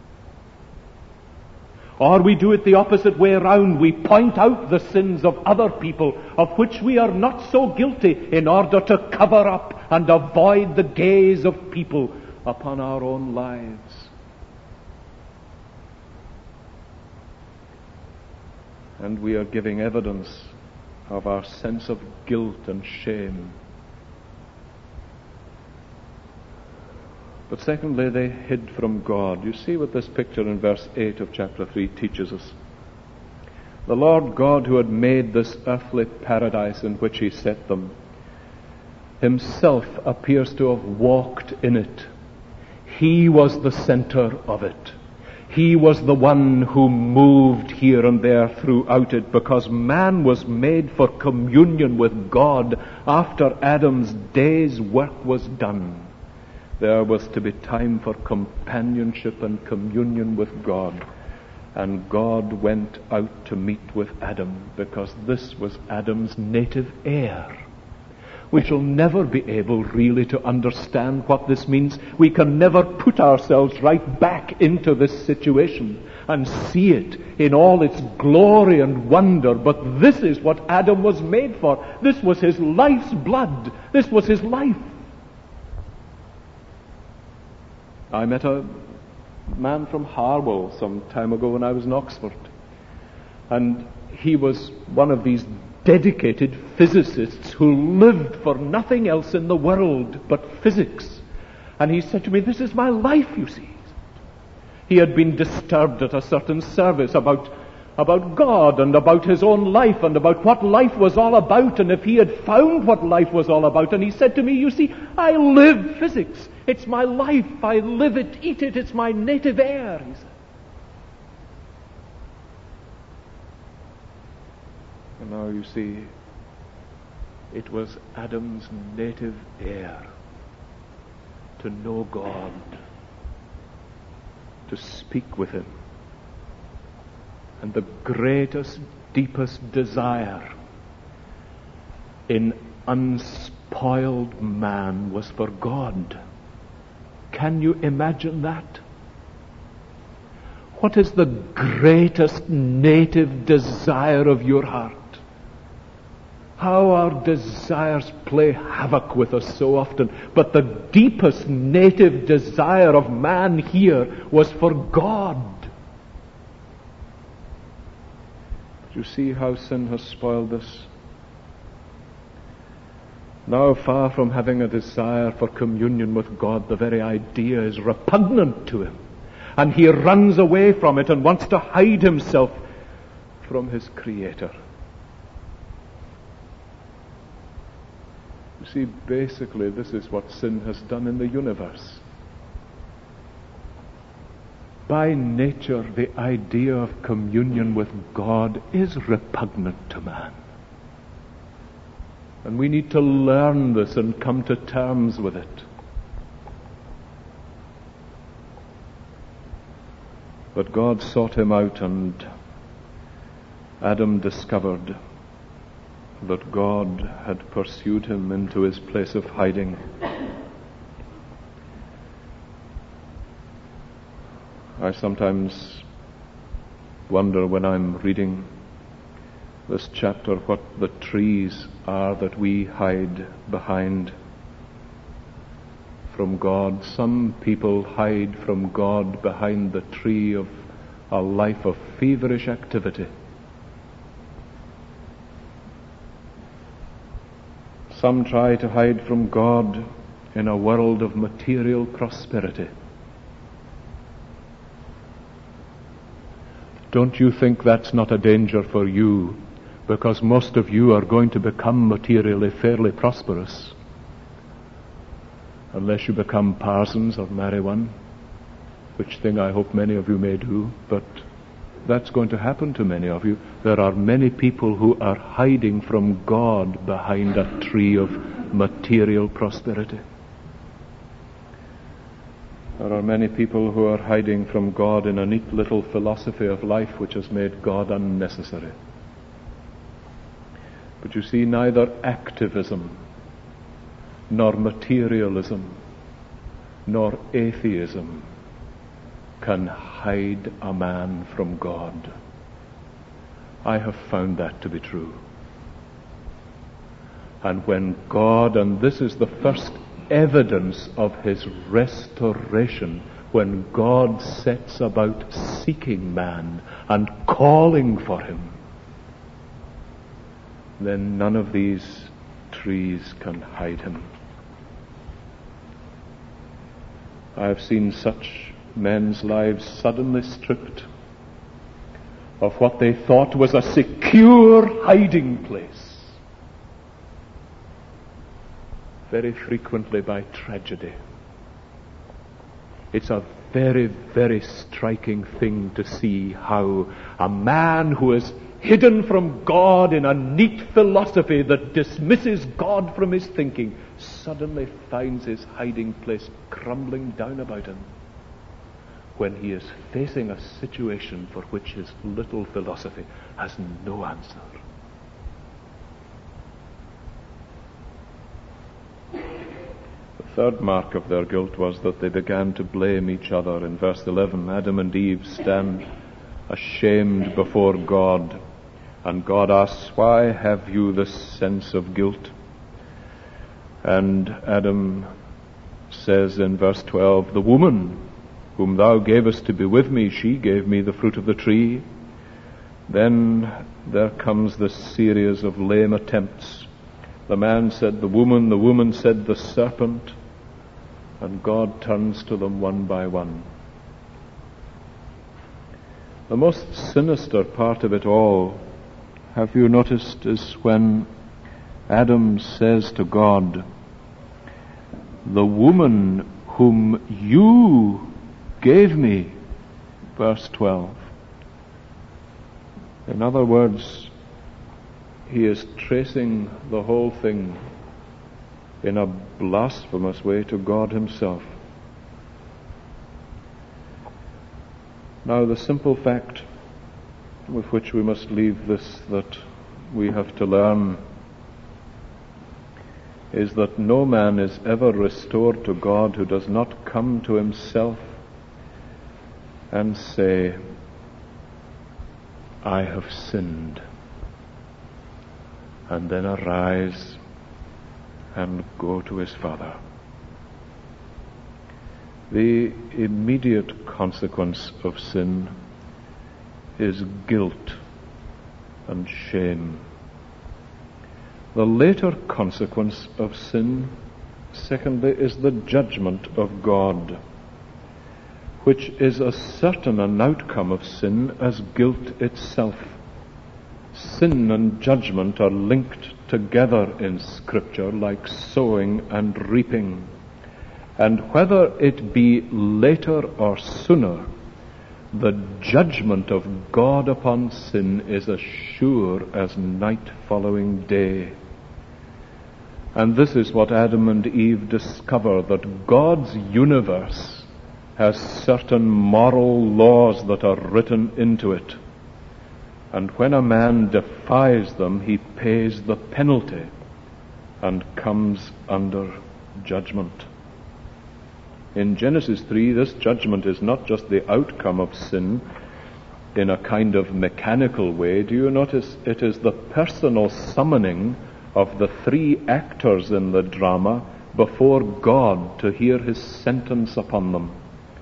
Or we do it the opposite way around. We point out the sins of other people of which we are not so guilty in order to cover up and avoid the gaze of people upon our own lives. And we are giving evidence of our sense of guilt and shame. But secondly, they hid from God. You see what this picture in verse eight of chapter three teaches us. The Lord God, who had made this earthly paradise in which He set them, Himself appears to have walked in it. He was the center of it. He was the one who moved here and there throughout it, because man was made for communion with God after Adam's day's work was done. There was to be time for companionship and communion with God. And God went out to meet with Adam, because this was Adam's native air. We shall never be able really to understand what this means. We can never put ourselves right back into this situation and see it in all its glory and wonder. But this is what Adam was made for. This was his life's blood. This was his life. I met a, a man from Harwell some time ago when I was in Oxford. And he was one of these dedicated physicists who lived for nothing else in the world but physics. And he said to me, this is my life, you see. He had been disturbed at a certain service about, about God and about his own life and about what life was all about and if he had found what life was all about. And he said to me, you see, I live physics. It's my life. I live it, eat it. It's my native air, he said. And now you see, it was Adam's native air to know God, to speak with him. And the greatest, deepest desire in unspoiled man was for God. Can you imagine that? What is the greatest native desire of your heart? How our desires play havoc with us so often. But the deepest native desire of man here was for God. Do you see how sin has spoiled this? Now, far from having a desire for communion with God, the very idea is repugnant to him. And he runs away from it and wants to hide himself from his Creator. You see, basically, this is what sin has done in the universe. By nature, the idea of communion with God is repugnant to man. And we need to learn this and come to terms with it. But God sought him out, and Adam discovered that God had pursued him into his place of hiding. I sometimes wonder when I'm reading this chapter what the trees are that we hide behind from God. Some people hide from God behind the tree of a life of feverish activity. Some try to hide from God in a world of material prosperity. Don't you think that's not a danger for you? Because most of you are going to become materially fairly prosperous. Unless you become parsons or marry one, which thing I hope many of you may do, but that's going to happen to many of you. There are many people who are hiding from God behind a tree of material prosperity. There are many people who are hiding from God in a neat little philosophy of life which has made God unnecessary. But you see, neither activism, nor materialism, nor atheism can hide a man from God. I have found that to be true. And when God, and this is the first evidence of his restoration, when God sets about seeking man and calling for him, then none of these trees can hide him. I have seen such men's lives suddenly stripped of what they thought was a secure hiding place, very frequently by tragedy. It's a very, very striking thing to see how a man who is hidden from God in a neat philosophy that dismisses God from his thinking suddenly finds his hiding place crumbling down about him when he is facing a situation for which his little philosophy has no answer. The third mark of their guilt was that they began to blame each other. In verse eleven, Adam and Eve stand ashamed before God, and God asks, "Why have you this sense of guilt?" And Adam says in verse twelve, "The woman whom thou gavest to be with me, she gave me the fruit of the tree. Then there comes this series of lame attempts. The man said the woman, the woman said the serpent, and God turns to them one by one. The most sinister part of it all, have you noticed, is when Adam says to God, the woman whom you gave me, verse twelve. In other words, he is tracing the whole thing in a blasphemous way to God himself. Now, the simple fact with which we must leave this, that we have to learn, is that no man is ever restored to God who does not come to himself and say, I have sinned, and then arise and go to his Father. The immediate consequence of sin is guilt and shame. The later consequence of sin, secondly, is the judgment of God, which is as certain an outcome of sin as guilt itself. Sin and judgment are linked together in Scripture like sowing and reaping. And whether it be later or sooner, the judgment of God upon sin is as sure as night following day. And this is what Adam and Eve discover, that God's universe has certain moral laws that are written into it. And when a man defies them, he pays the penalty and comes under judgment. In Genesis three, this judgment is not just the outcome of sin in a kind of mechanical way. Do you notice it is the personal summoning of the three actors in the drama before God to hear his sentence upon them?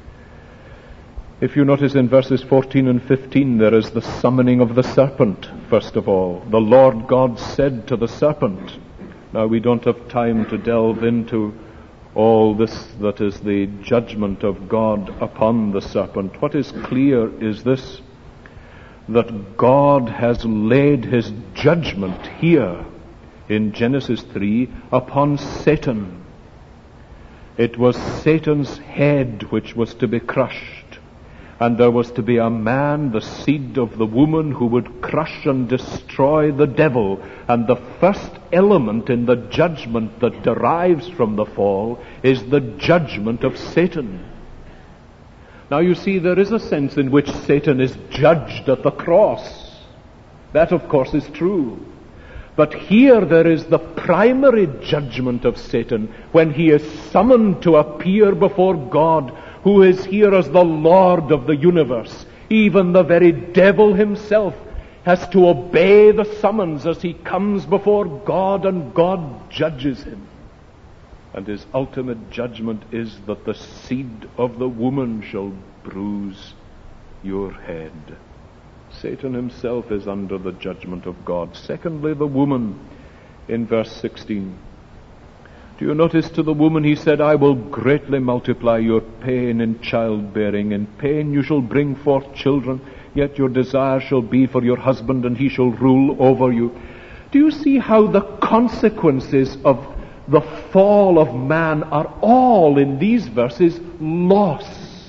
If you notice in verses fourteen and fifteen, there is the summoning of the serpent, first of all. The Lord God said to the serpent. Now, we don't have time to delve into all this that is the judgment of God upon the serpent. What is clear is this, that God has laid his judgment here in Genesis three upon Satan. It was Satan's head which was to be crushed. And there was to be a man, the seed of the woman, who would crush and destroy the devil. And the first element in the judgment that derives from the fall is the judgment of Satan. Now you see, there is a sense in which Satan is judged at the cross. That, of course, is true. But here there is the primary judgment of Satan when he is summoned to appear before God, who is here as the Lord of the universe. Even the very devil himself has to obey the summons as he comes before God, and God judges him. And his ultimate judgment is that the seed of the woman shall bruise your head. Satan himself is under the judgment of God. Secondly, the woman in verse sixteen. Do you notice, to the woman he said, I will greatly multiply your pain in childbearing. In pain you shall bring forth children, yet your desire shall be for your husband, and he shall rule over you. Do you see how the consequences of the fall of man are all in these verses loss?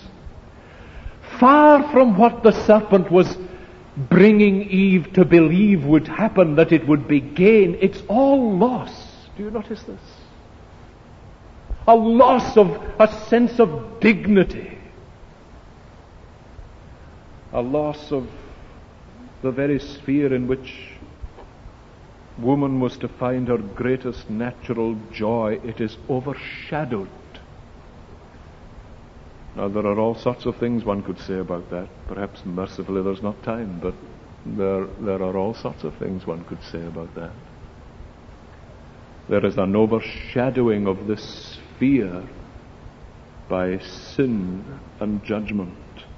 Far from what the serpent was bringing Eve to believe would happen, that it would be gain, it's all loss. Do you notice this? A loss of a sense of dignity. A loss of the very sphere in which woman was to find her greatest natural joy. It is overshadowed. Now, there are all sorts of things one could say about that. Perhaps mercifully there's not time, but there, there are all sorts of things one could say about that. There is an overshadowing of this sphere by sin and judgment.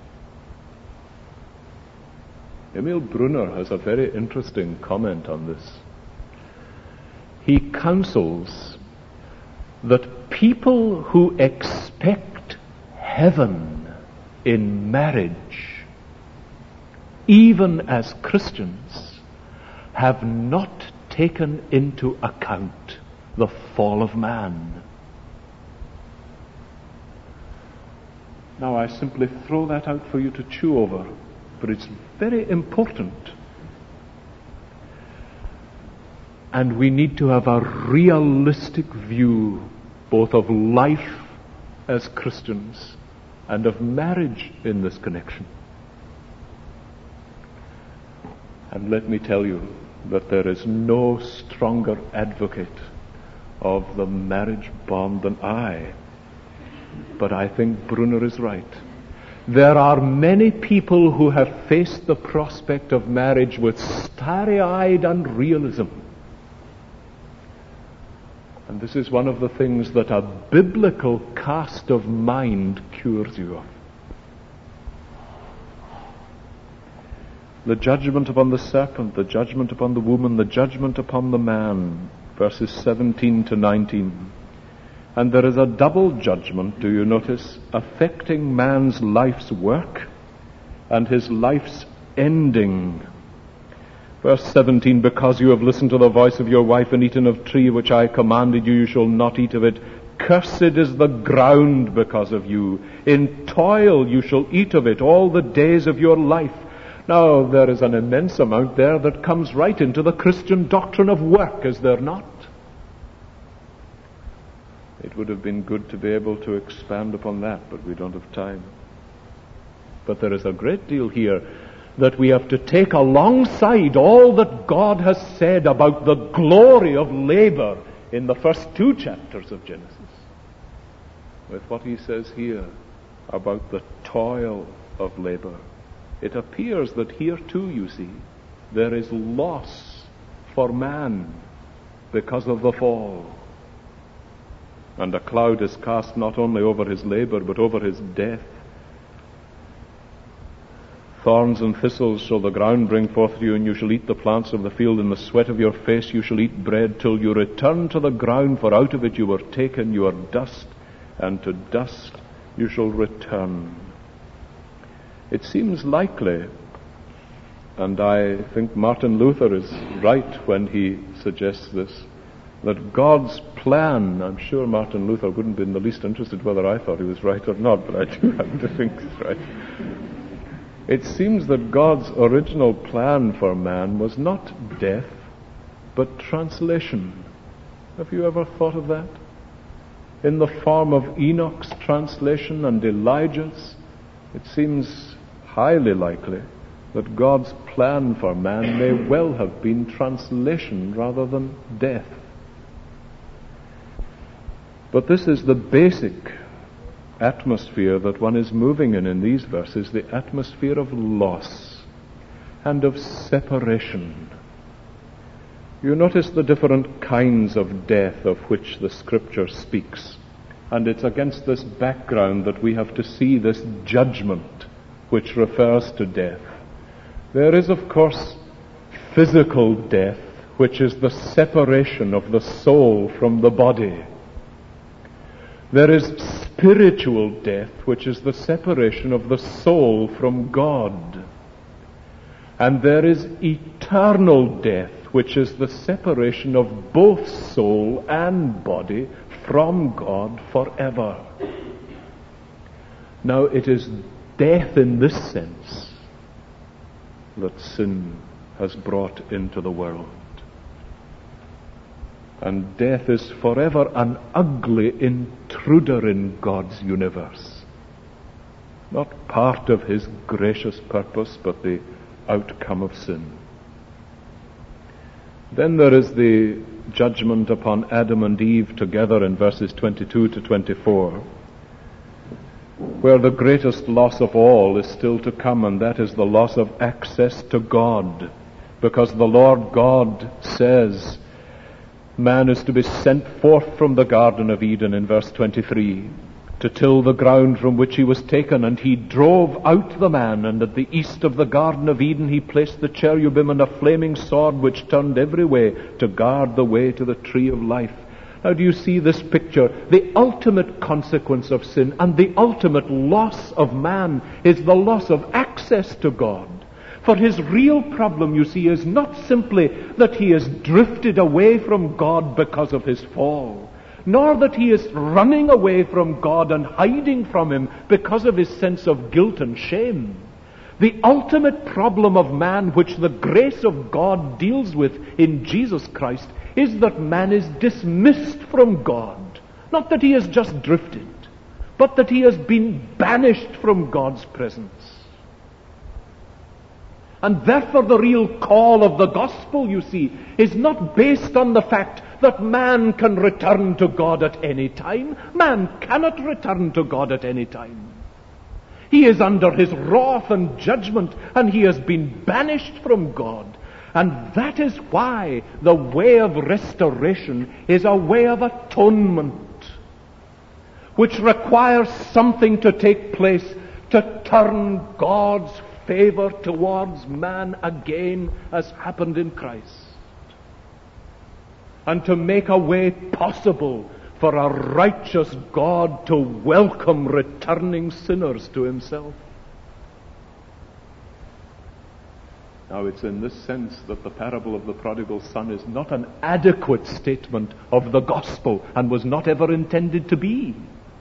Emil Brunner has a very interesting comment on this. He counsels that people who expect heaven in marriage, even as Christians, have not taken into account the fall of man. Now, I simply throw that out for you to chew over, but it's very important. And we need to have a realistic view both of life as Christians and of marriage in this connection. And let me tell you that there is no stronger advocate of the marriage bond than I. But I think Brunner is right. There are many people who have faced the prospect of marriage with starry-eyed unrealism. And this is one of the things that a biblical cast of mind cures you of. The judgment upon the serpent, the judgment upon the woman, the judgment upon the man, verses seventeen to nineteen. And there is a double judgment, do you notice, affecting man's life's work and his life's ending. Verse seventeen, because you have listened to the voice of your wife and eaten of tree which I commanded you, you shall not eat of it. Cursed is the ground because of you. In toil you shall eat of it all the days of your life. Now, there is an immense amount there that comes right into the Christian doctrine of work, is there not? It would have been good to be able to expand upon that, but we don't have time. But there is a great deal here that we have to take alongside all that God has said about the glory of labor in the first two chapters of Genesis, with what he says here about the toil of labor. It appears that here too, you see, there is loss for man because of the fall. And a cloud is cast not only over his labor, but over his death. Thorns and thistles shall the ground bring forth to you, and you shall eat the plants of the field. In the sweat of your face you shall eat bread, till you return to the ground, for out of it you were taken. You are dust, and to dust you shall return. It seems likely, and I think Martin Luther is right when he suggests this, that God's plan, I'm sure Martin Luther wouldn't be in the least interested whether I thought he was right or not, but I do happen to think he's right. It seems that God's original plan for man was not death, but translation. Have you ever thought of that? In the form of Enoch's translation and Elijah's, it seems highly likely that God's plan for man may well have been translation rather than death. But this is the basic atmosphere that one is moving in in these verses, the atmosphere of loss and of separation. You notice the different kinds of death of which the Scripture speaks. And it's against this background that we have to see this judgment which refers to death. There is, of course, physical death, which is the separation of the soul from the body. There is spiritual death, which is the separation of the soul from God. And there is eternal death, which is the separation of both soul and body from God forever. Now, it is death in this sense that sin has brought into the world. And death is forever an ugly intruder in God's universe. Not part of his gracious purpose, but the outcome of sin. Then there is the judgment upon Adam and Eve together in verses twenty-two to twenty-four, where the greatest loss of all is still to come, and that is the loss of access to God. Because the Lord God says, man is to be sent forth from the Garden of Eden in verse twenty-three, to till the ground from which he was taken, and he drove out the man, and at the east of the Garden of Eden he placed the cherubim and a flaming sword which turned every way to guard the way to the tree of life. Now do you see this picture? The ultimate consequence of sin and the ultimate loss of man is the loss of access to God. For his real problem, you see, is not simply that he has drifted away from God because of his fall, nor that he is running away from God and hiding from him because of his sense of guilt and shame. The ultimate problem of man, which the grace of God deals with in Jesus Christ, is that man is dismissed from God. Not that he has just drifted, but that he has been banished from God's presence. And therefore the real call of the gospel, you see, is not based on the fact that man can return to God at any time. Man cannot return to God at any time. He is under his wrath and judgment, and he has been banished from God. And that is why the way of restoration is a way of atonement, which requires something to take place to turn God's favor towards man again, as happened in Christ, and to make a way possible for a righteous God to welcome returning sinners to himself. Now it's in this sense that the parable of the prodigal son is not an adequate statement of the gospel, and was not ever intended to be.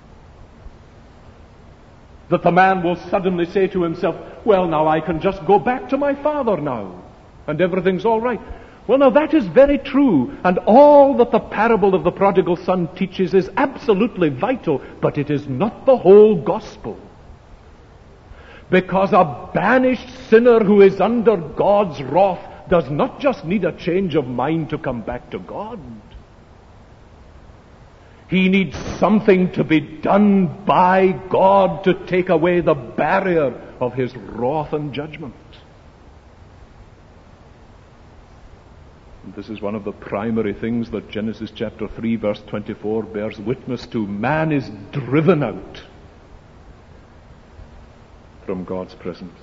That the man will suddenly say to himself, well, now I can just go back to my father now, and everything's all right. Well, now that is very true, and all that the parable of the prodigal son teaches is absolutely vital, but it is not the whole gospel. Because a banished sinner who is under God's wrath does not just need a change of mind to come back to God. He needs something to be done by God to take away the barrier of his wrath and judgment. And this is one of the primary things that Genesis chapter three verse twenty-four bears witness to. Man is driven out from God's presence.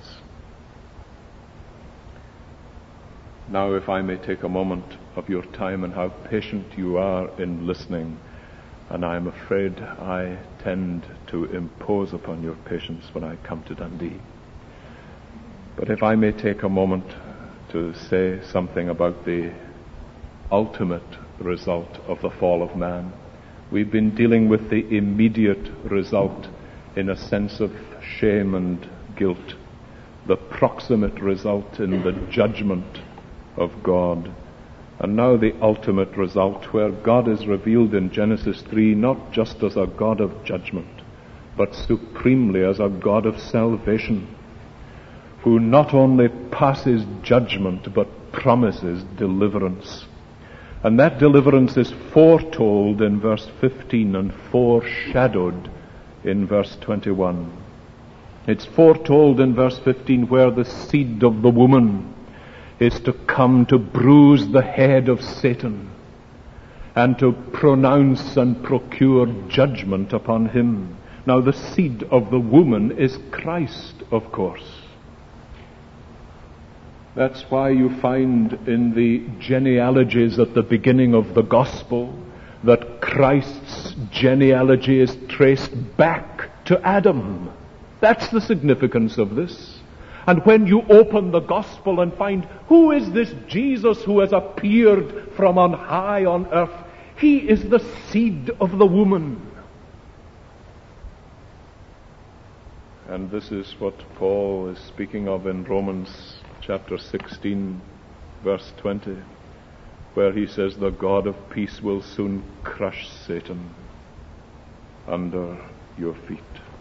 Now, if I may take a moment of your time, and how patient you are in listening, and I'm afraid I tend to impose upon your patience when I come to Dundee. But if I may take a moment to say something about the ultimate result of the fall of man. We've been dealing with the immediate result in a sense of shame and guilt, the proximate result in the judgment of God. And now the ultimate result, where God is revealed in Genesis three not just as a God of judgment, but supremely as a God of salvation, who not only passes judgment but promises deliverance. And that deliverance is foretold in verse fifteen and foreshadowed in verse twenty-one. It's foretold in verse fifteen, where the seed of the woman is to come to bruise the head of Satan and to pronounce and procure judgment upon him. Now, the seed of the woman is Christ, of course. That's why you find in the genealogies at the beginning of the gospel that Christ's genealogy is traced back to Adam. That's the significance of this. And when you open the gospel and find, who is this Jesus who has appeared from on high on earth? He is the seed of the woman. And this is what Paul is speaking of in Romans chapter sixteen, verse twenty, where he says, the God of peace will soon crush Satan under your feet.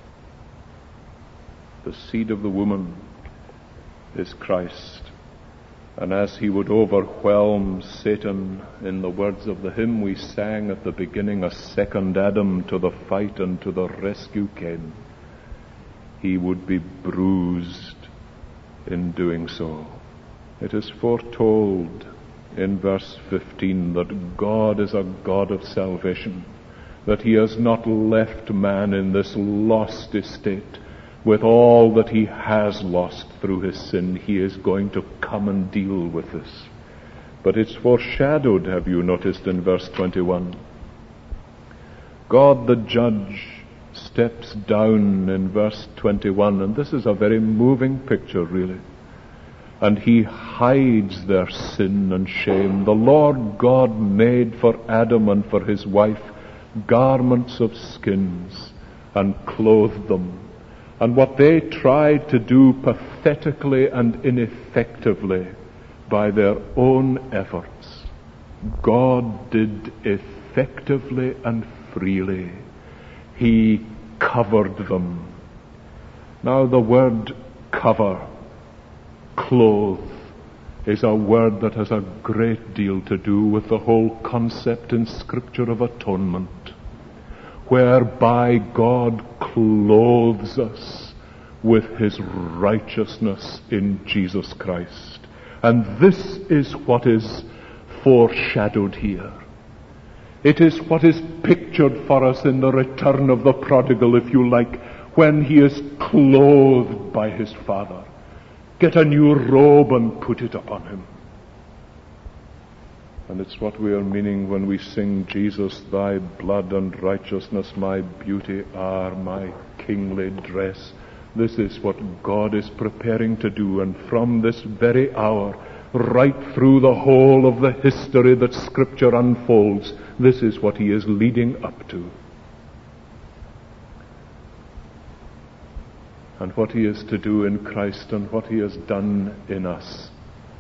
The seed of the woman is Christ. And as he would overwhelm Satan, in the words of the hymn we sang at the beginning, a second Adam to the fight and to the rescue came, he would be bruised in doing so. It is foretold in verse fifteen that God is a God of salvation, that he has not left man in this lost estate with all that he has lost through his sin. He is going to come and deal with this. But it's foreshadowed, have you noticed, in verse twenty-one. God the judge steps down in verse twenty-one, and this is a very moving picture, really. And he hides their sin and shame. The Lord God made for Adam and for his wife garments of skins and clothed them. And what they tried to do pathetically and ineffectively by their own efforts, God did effectively and freely. He covered them. Now the word cover, clothe, is a word that has a great deal to do with the whole concept in Scripture of atonement, whereby God clothes us with his righteousness in Jesus Christ. And this is what is foreshadowed here. It is what is pictured for us in the return of the prodigal, if you like, when he is clothed by his Father. Get a new robe and put it upon him. And it's what we are meaning when we sing, Jesus, thy blood and righteousness, my beauty are my kingly dress. This is what God is preparing to do, and from this very hour, right through the whole of the history that Scripture unfolds, this is what he is leading up to. And what he is to do in Christ and what he has done in us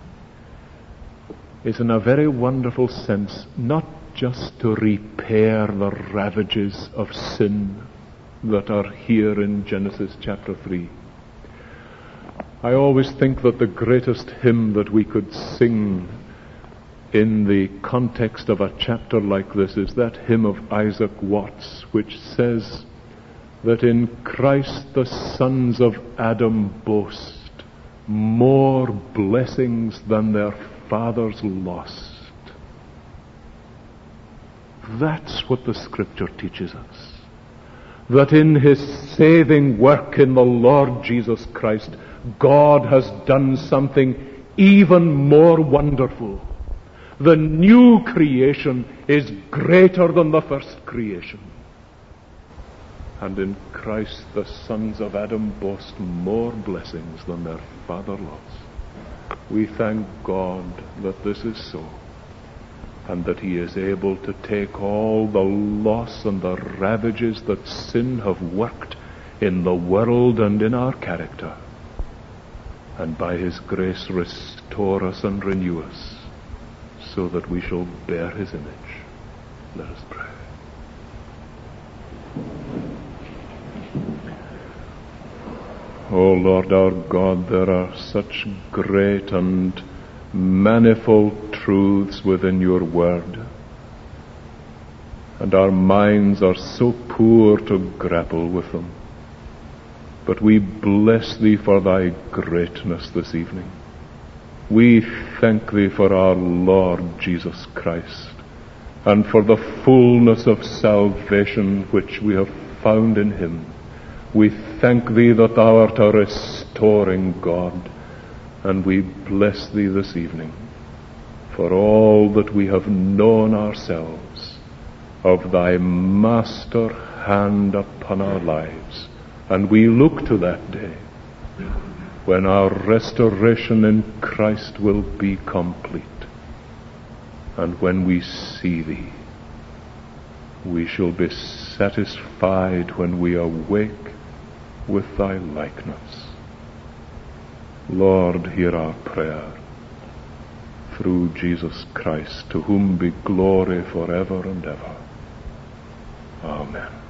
is, in a very wonderful sense, not just to repair the ravages of sin that are here in Genesis chapter three. I always think that the greatest hymn that we could sing in the context of a chapter like this is that hymn of Isaac Watts, which says that in Christ the sons of Adam boast more blessings than their fathers lost. That's what the Scripture teaches us. That in his saving work in the Lord Jesus Christ, God has done something even more wonderful. The new creation is greater than the first creation. And in Christ the sons of Adam boast more blessings than their father lost. We thank God that this is so, and that he is able to take all the loss and the ravages that sin have worked in the world and in our character, and by his grace restore us and renew us, so that we shall bear his image. Let us pray. O Lord our God, there are such great and manifold truths within your word, and our minds are so poor to grapple with them. But we bless thee for thy greatness this evening. We thank thee for our Lord Jesus Christ, and for the fullness of salvation which we have found in him. We thank thee that thou art a restoring God, and we bless thee this evening for all that we have known ourselves of thy master hand upon our lives. And we look to that day when our restoration in Christ will be complete. And when we see thee, we shall be satisfied when we awake with thy likeness. Lord, hear our prayer through Jesus Christ, to whom be glory forever and ever. Amen.